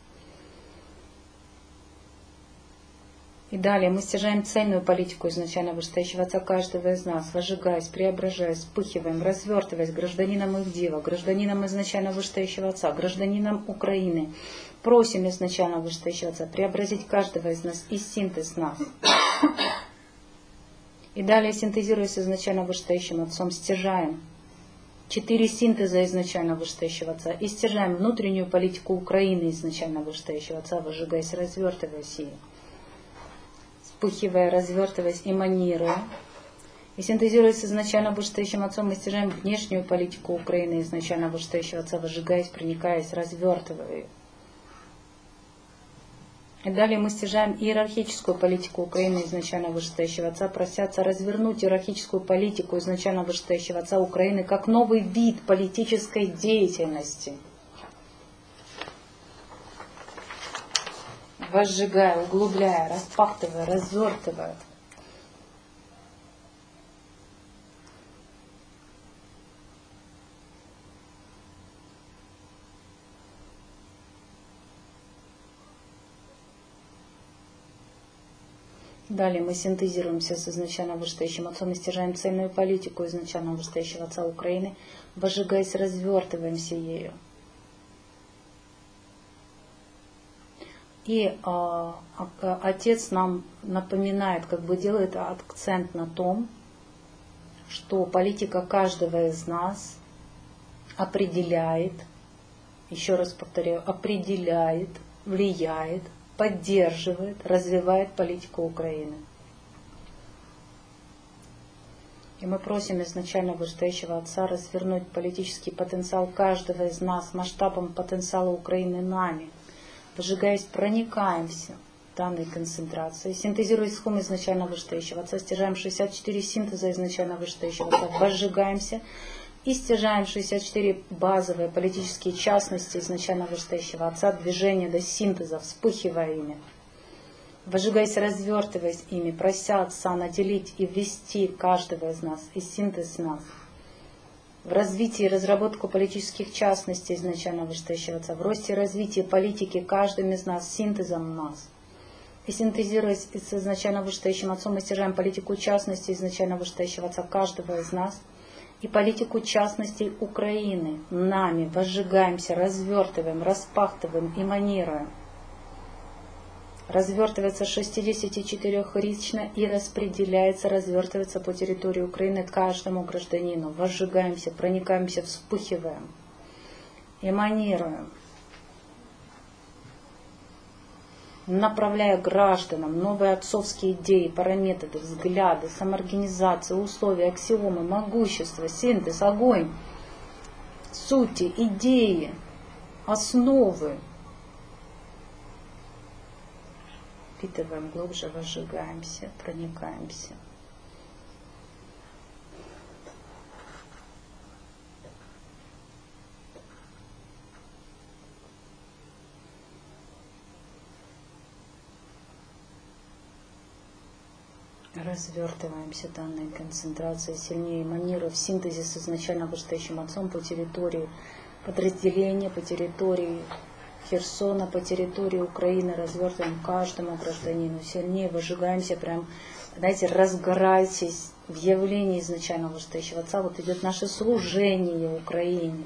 И далее мы стяжаем цельную политику изначально вышестоящего Отца каждого из нас, возжигаясь, преображаясь, вспыхиваем, развертываясь гражданином их Дива, гражданином изначально вышестоящего Отца, гражданином Украины. Просим изначально вышестоящего Отца преобразить каждого из нас и синтез нас. И далее, синтезируясь изначально вышестоящим Отцом, стяжаем 4 синтеза изначально вышестоящего Отца и стяжаем внутреннюю политику Украины изначально вышестоящего Отца, возжигаясь, развертываясь ее, вспыхивая, развертываясь, эманируя. И синтезируясь изначально вышестоящим Отцом, мы стяжаем внешнюю политику Украины изначально вышестоящего Отца, возжигаясь, проникаясь, развертывая ее. И далее мы стяжаем иерархическую политику Украины изначально вышестоящего Отца, просятся развернуть иерархическую политику изначально вышестоящего Отца Украины как новый вид политической деятельности. Возжигая, углубляя, распахивая, развертывая. Далее мы синтезируемся с изначально вышестоящим Отцом и стяжаем цельную политику изначально вышестоящего Отца Украины, возжигаясь, развертываемся ею. И Отец нам напоминает, как бы делает акцент на том, что политика каждого из нас определяет, еще раз повторяю, определяет, влияет, поддерживает, развивает политику Украины. И мы просим изначально вышестоящего Отца развернуть политический потенциал каждого из нас масштабом потенциала Украины нами. Возжигаясь, проникаемся данной концентрацией. Синтезируясь с Хум изначально вышестоящего Отца, стяжаем 64 синтеза изначально вышестоящего Отца, возжигаемся и стяжаем 64 базовые политические частности изначально вышестоящего Отца, движение до синтеза, вспыхивая ими, возжигаясь, развертываясь ими, прося Отца наделить и ввести каждого из нас и синтез нас в развитии и разработку политических частностей изначально вышестоящего Отца, в росте и развитии политики каждым из нас, синтезом нас. И синтезируясь с изначально вышестоящим Отцом, мы стяжаем политику частностей изначально вышестоящего Отца каждого из нас и политику частностей Украины нами возжигаемся, развертываем, распахтываем, эманируем. Развертывается 64-рично и распределяется, развертывается по территории Украины каждому гражданину. Возжигаемся, проникаемся, вспыхиваем, эманируем, направляя гражданам новые отцовские идеи, параметры, взгляды, самоорганизации, условия, аксиомы, могущество, синтез, огонь, сути, идеи, основы. Впитываем глубже, возжигаемся, проникаемся. Развертываемся данной концентрацией сильнее, эманируя в синтезе с изначально вышестоящим Отцом по территории подразделения, по территории Херсона, по территории Украины, развертываем каждому гражданину сильнее, выжигаемся, прям, знаете, разгорайтесь в явлении изначально вышестоящего Отца. Вот идет наше служение Украине.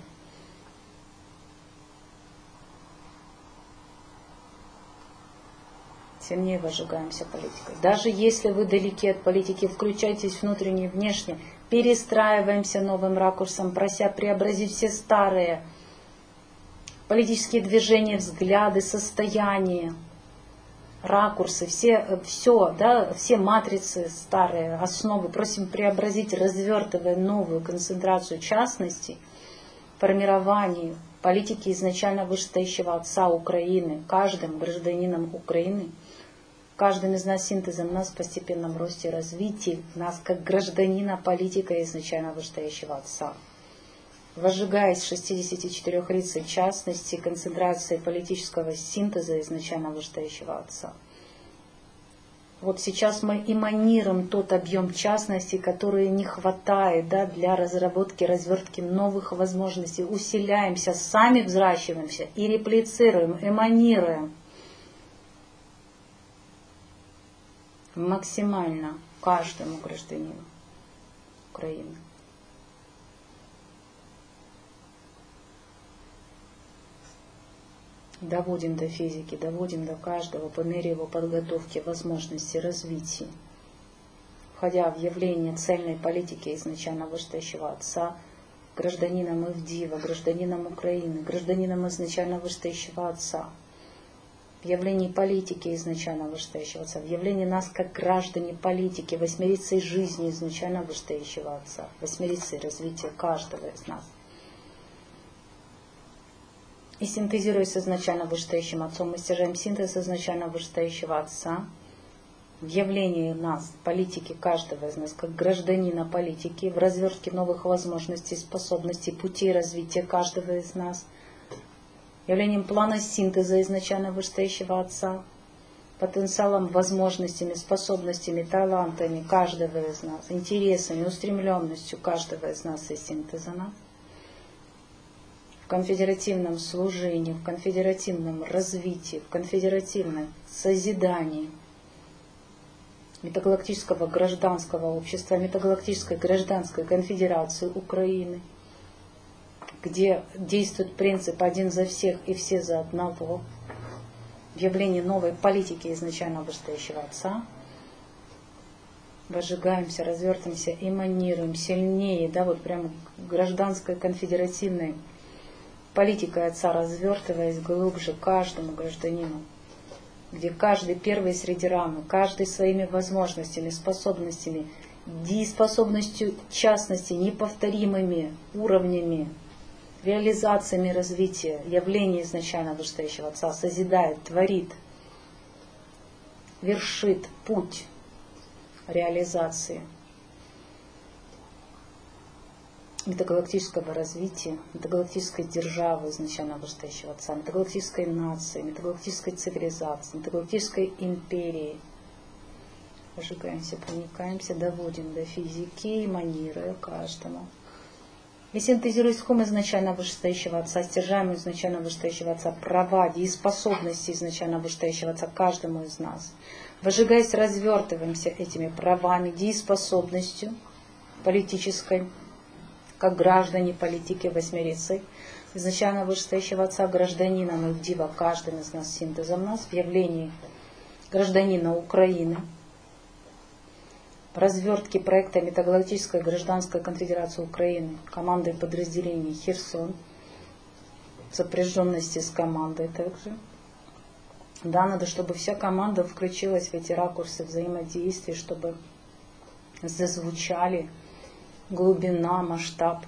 Сильнее выжигаемся политикой. Даже если вы далеки от политики, включайтесь внутренне и внешне, перестраиваемся новым ракурсом, прося преобразить все старые политические движения, взгляды, состояния, ракурсы, все матрицы старые, основы. Просим преобразить, развертывая новую концентрацию частностей, формированию политики изначально вышестоящего Отца Украины, каждым гражданином Украины, каждым из нас синтезом нас в постепенном росте и развитии, нас как гражданина политика изначально вышестоящего Отца. Возжигаясь 64 рицей частности, концентрации политического синтеза изначально вышестоящего Отца. Вот сейчас мы эманируем тот объем частностей, который не хватает для разработки, развертки новых возможностей. Усиляемся, сами взращиваемся и реплицируем, эманируем максимально каждому гражданину Украины. Доводим до физики, доводим до каждого по мере его подготовки, возможности, развития. Входя в явление цельной политики изначально вышестоящего Отца, гражданином Ивдива, гражданином Украины, гражданином изначально вышестоящего Отца, в явлении политики изначально вышестоящего Отца, в явлении нас как граждане политики, восьмерицей жизни изначально вышестоящего Отца, восьмерицей развития каждого из нас. И синтезируясь с изначально вышестоящим Отцом, мы стяжаем синтез изначально вышестоящего Отца в явлении нас, политики каждого из нас, как гражданина политики, в развертке новых возможностей, способностей, путей развития каждого из нас, явлением плана синтеза изначально вышестоящего Отца, потенциалом, возможностями, способностями, талантами каждого из нас, интересами, устремленностью каждого из нас и синтеза нас. В конфедеративном служении, в конфедеративном развитии, в конфедеративном созидании метагалактического гражданского общества, метагалактической гражданской конфедерации Украины, где действует принцип «один за всех и все за одного», в явлении новой политики изначально вышестоящего Отца, возжигаемся, развертываемся, эманируем сильнее, вот прямо гражданской конфедеративной политикой Отца, развертываясь глубже каждому гражданину, где каждый первый среди равных, каждый своими возможностями, способностями, дееспособностью частности, неповторимыми уровнями, реализациями развития, явления изначально вышестоящего Отца, созидает, творит, вершит путь реализации метагалактического развития, метагалактической державы изначально вышестоящего Отца, метагалактической нации, метагалактической цивилизации, метагалактической империи. Выжигаемся, проникаемся, доводим до физики, эманируя каждому И синтезируем изначально вышестоящего Отца, стяжаем изначально вышестоящего Отца права, дееспособности изначально вышестоящего Отца каждому из нас. Выжигаясь, развертываемся этими правами, дееспособностью политической, как граждане политики восьмерицы, изначально вышестоящего Отца гражданином и в дива каждым из нас, синтезом нас, в явлении гражданина Украины, в развертке проекта Метагалактической гражданской конфедерации Украины, команды подразделений Херсон, сопряженности с командой также. Да, надо, чтобы вся команда включилась в эти ракурсы взаимодействия, чтобы зазвучали глубина, масштаб.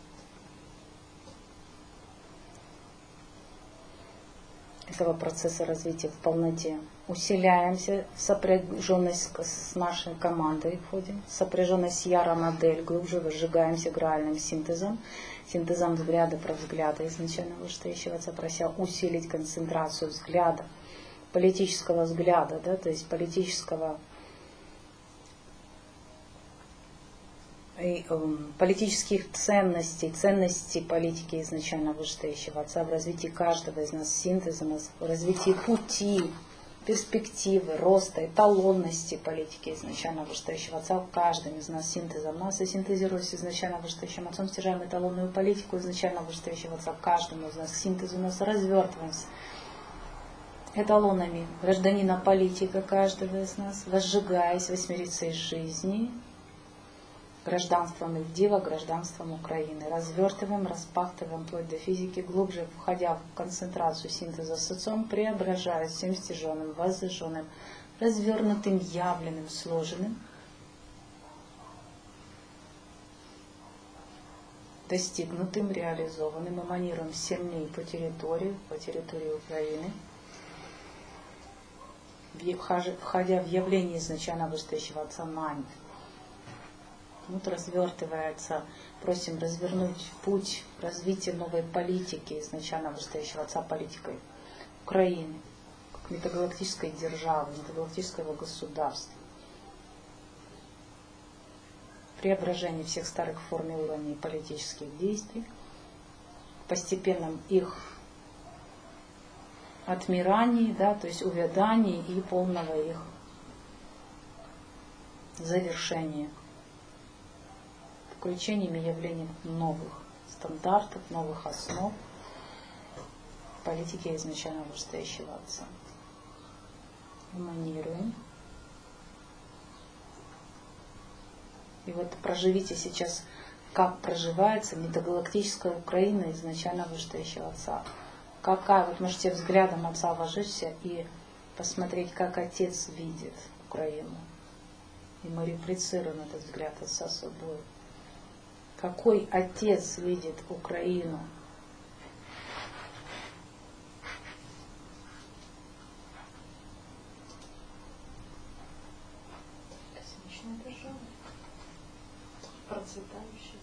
Этого процесса развития в полноте. Усиляемся в сопряженность с нашей командой, входим, сопряженность яра-модель, глубже выжигаемся граальным синтезом, синтезом взгляда про взгляды изначально вышестоящего Отца, прося усилить концентрацию взгляда, политического взгляда, да, то есть политических ценностей, ценностей политики изначально вышестоящего Отца в развитии каждого из нас синтеза, в развитии пути, перспективы, роста, эталонности политики изначально вышестоящего Отца в каждом из нас синтезом нас и синтезируясь изначально вышестоящим Отцом, стяжаем эталонную политику изначально вышестоящего Отца в каждом из нас синтез у нас развертываемся эталонами гражданина политика каждого из нас, возжигаясь восьмерицей жизни, гражданством Ивдива, гражданством Украины. Развертываем, распахтываем вплоть до физики, глубже входя в концентрацию синтеза с Отцом, преображаясь всем стяженным, воззаженным, развернутым, явленным, сложенным, достигнутым, реализованным, эманируем сильнее по территории Украины, входя в явление изначально вышестоящего Отца Нань. Вот развертывается, просим развернуть путь развития новой политики, изначально вышестоящего Отца политикой Украины, как метагалактической державы, метагалактического государства. Преображение всех старых форм и уровней политических действий, постепенном их отмирании, да, то есть увядании и полного их завершения. Включением и явлением новых стандартов, новых основ политики изначально вышестоящего Отца. Эманируем. И вот проживите сейчас, как проживается метагалактическая Украина изначально вышестоящего Отца. Какая, вот можете взглядом Отца вложиться и посмотреть, как Отец видит Украину. И мы реплицируем этот взгляд Отца собой. Какой Отец видит Украину? Космичная держава. Процветающая.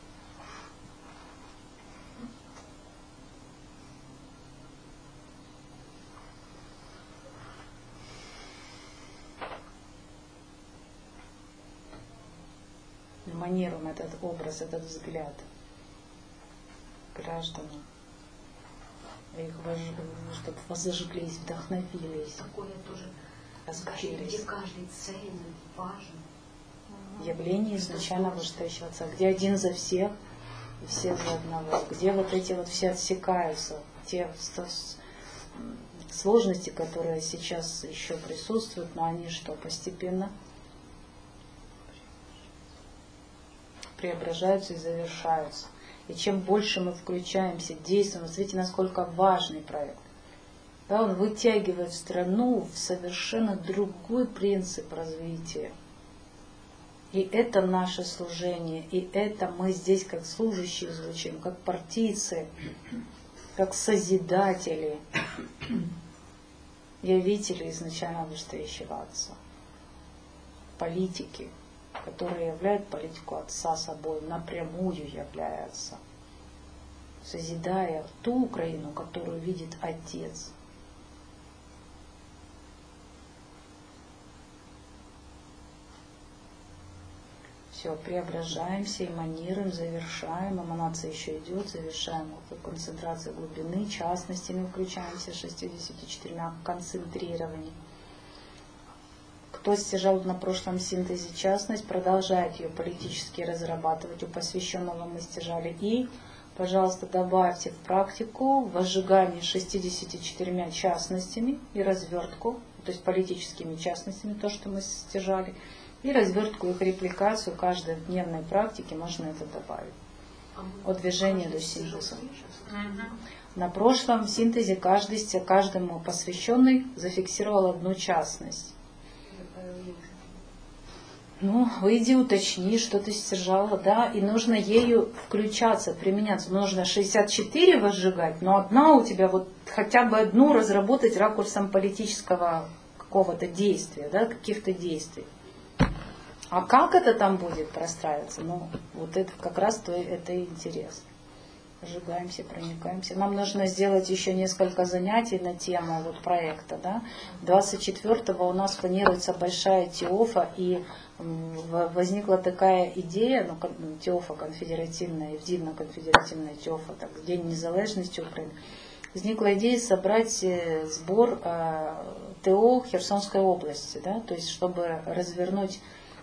Эманируем этот образ, этот взгляд гражданам, их чтобы возжглись, вдохновились, Такое тоже, раскрылись. где каждый цельный, важен. Явление изначально вышестоящего Отца, где один за всех и все за одного, где вот эти вот все отсекаются, те сложности, которые сейчас еще присутствуют, но они что, постепенно преображаются и завершаются. И чем больше мы включаемся, действуем, смотрите, насколько важный проект. Да, он вытягивает страну в совершенно другой принцип развития. И это наше служение, и это мы здесь как служащие звучим, как партийцы, как созидатели, явители изначально вышестоящего Отца, политики, которые являют политику Отца собой, напрямую являются, созидая ту Украину, которую видит Отец. Все, преображаемся, эманируем, завершаем. Эманация еще идет, завершаем концентрацию глубины, частностями включаемся 64 концентрирований. Кто стяжал на прошлом синтезе частность, продолжает ее политически разрабатывать. У посвященного мы стяжали. И, пожалуйста, добавьте в практику возжигание 64 частностями и развертку, то есть политическими частностями, то, что мы стяжали, и развертку, их репликацию каждой дневной практики можно это добавить. От движения до синтеза. На прошлом синтезе каждому посвященный зафиксировал одну частность. Ну, выйди, уточни, что ты стяжала, да, и нужно ею включаться, применяться. Нужно 64 возжигать, но одна у тебя, вот хотя бы одну разработать ракурсом политического какого-то действия, да, каких-то действий. А как это там будет простраиваться? Ну, вот это как раз это и интерес. Зажигаемся, проникаемся. Нам нужно сделать еще несколько занятий на тему вот проекта. Да? 24-го у нас планируется большая теофа, и возникла такая идея, ну, теофа конфедеративная, евдивно-конфедеративная теофа, так, День незалежности Украины. Возникла идея собрать сбор ТО Херсонской области, да? То есть чтобы развернуть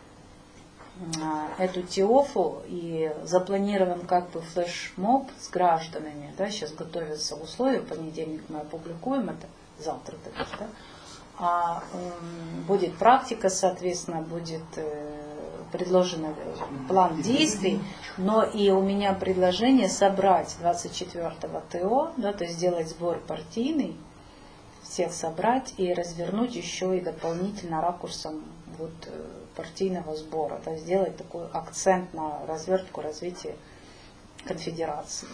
эту теофу, и запланирован как бы флешмоб с гражданами, да, сейчас готовятся условия, в понедельник мы опубликуем это, завтра, да, будет практика, соответственно, будет предложен план действий, но и у меня предложение собрать 24-го ТО, да, то есть сделать сбор партийный, всех собрать и развернуть еще и дополнительно ракурсом вот партийного сбора, то есть сделать такой акцент на развертку развития конфедерации.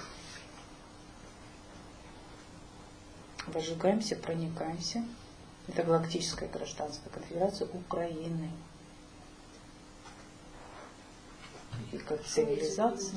Возжигаемся, проникаемся. Это Галактическая гражданская конфедерация Украины. И как цивилизация.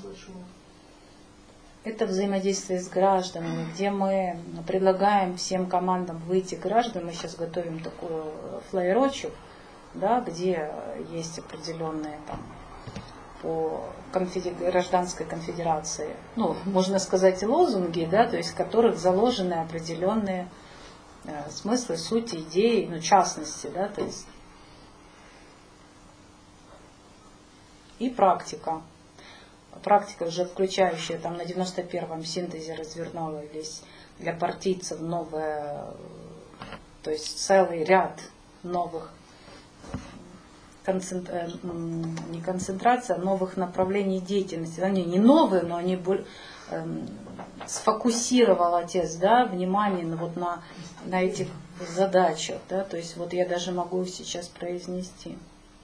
Это взаимодействие с гражданами, где мы предлагаем всем командам выйти граждан. Мы сейчас готовим такую флаерочек, да, где есть определенные там по гражданской конфедерации, ну, можно сказать, лозунги, да, то есть в которых заложены определенные смыслы, сути, идеи, ну, частности, да, то есть и практика. Практика, уже включающая там на 91-м синтезе развернулись для партийцев новые, то есть целый ряд новых не концентрация, а новых направлений деятельности. Они не новые, но они сфокусировал отец, да, внимание вот на этих задачах. Да, то есть вот я даже могу сейчас произнести.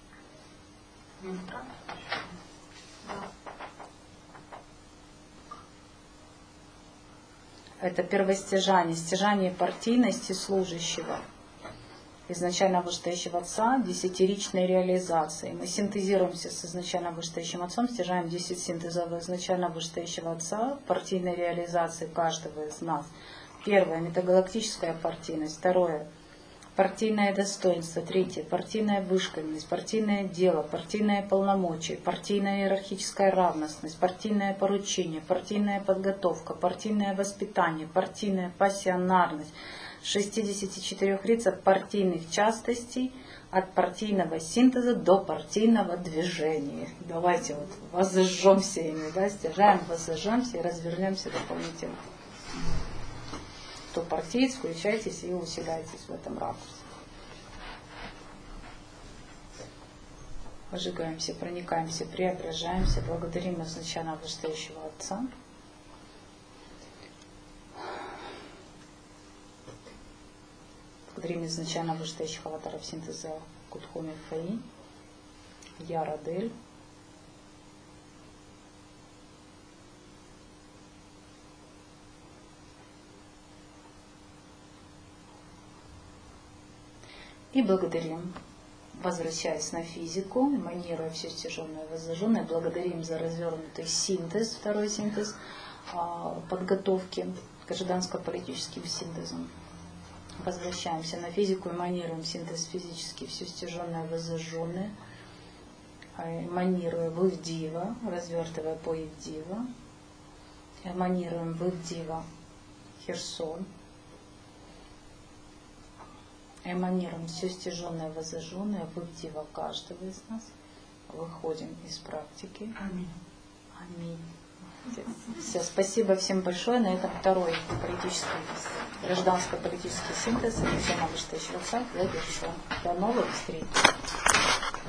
Это первостяжание, стяжание партийности служащего, изначально вышестоящего отца, десятиричной реализации. Мы синтезируемся с изначально вышестоящим отцом, стяжаем 10 синтезов изначально вышестоящего отца, партийной реализации каждого из нас. Первое – метагалактическая партийность. Второе – партийное достоинство. Третье – партийная вышкаленность, партийное дело, партийное полномочие, партийная иерархическая равностность, партийное поручение, партийная подготовка, партийное воспитание, партийная пассионарность. 64 лиц от партийных частностей, от партийного синтеза до партийного движения. Давайте вот возжжемся ими, да, стяжаем, возжжемся и развернемся дополнительно. Кто партиец, включайтесь и усиляйтесь в этом ракурсе. Возжигаемся, проникаемся, преображаемся, благодарим изначально вышестоящего Отца. Благодарим изначально вышестоящих аватаров синтеза Кутхуми Фаи, Ярадель. И благодарим, возвращаясь на физику, эманируя все стяженное и воззаженное, благодарим за развернутый синтез, второй синтез подготовки к гражданско-политическим синтезам. Возвращаемся на физику, эманируем синтез физический, все стяженное и воззаженное. Эманируя в Ивдива, развертывая по Ивдива. Эманируем в Ивдива Херсон. Эманируем все стяженное, возожженное в Ивдива каждого из нас. Выходим из практики. Аминь. Аминь. Все, спасибо всем большое. На этом второй гражданско-политический синтез. До новых встреч. До новых встреч.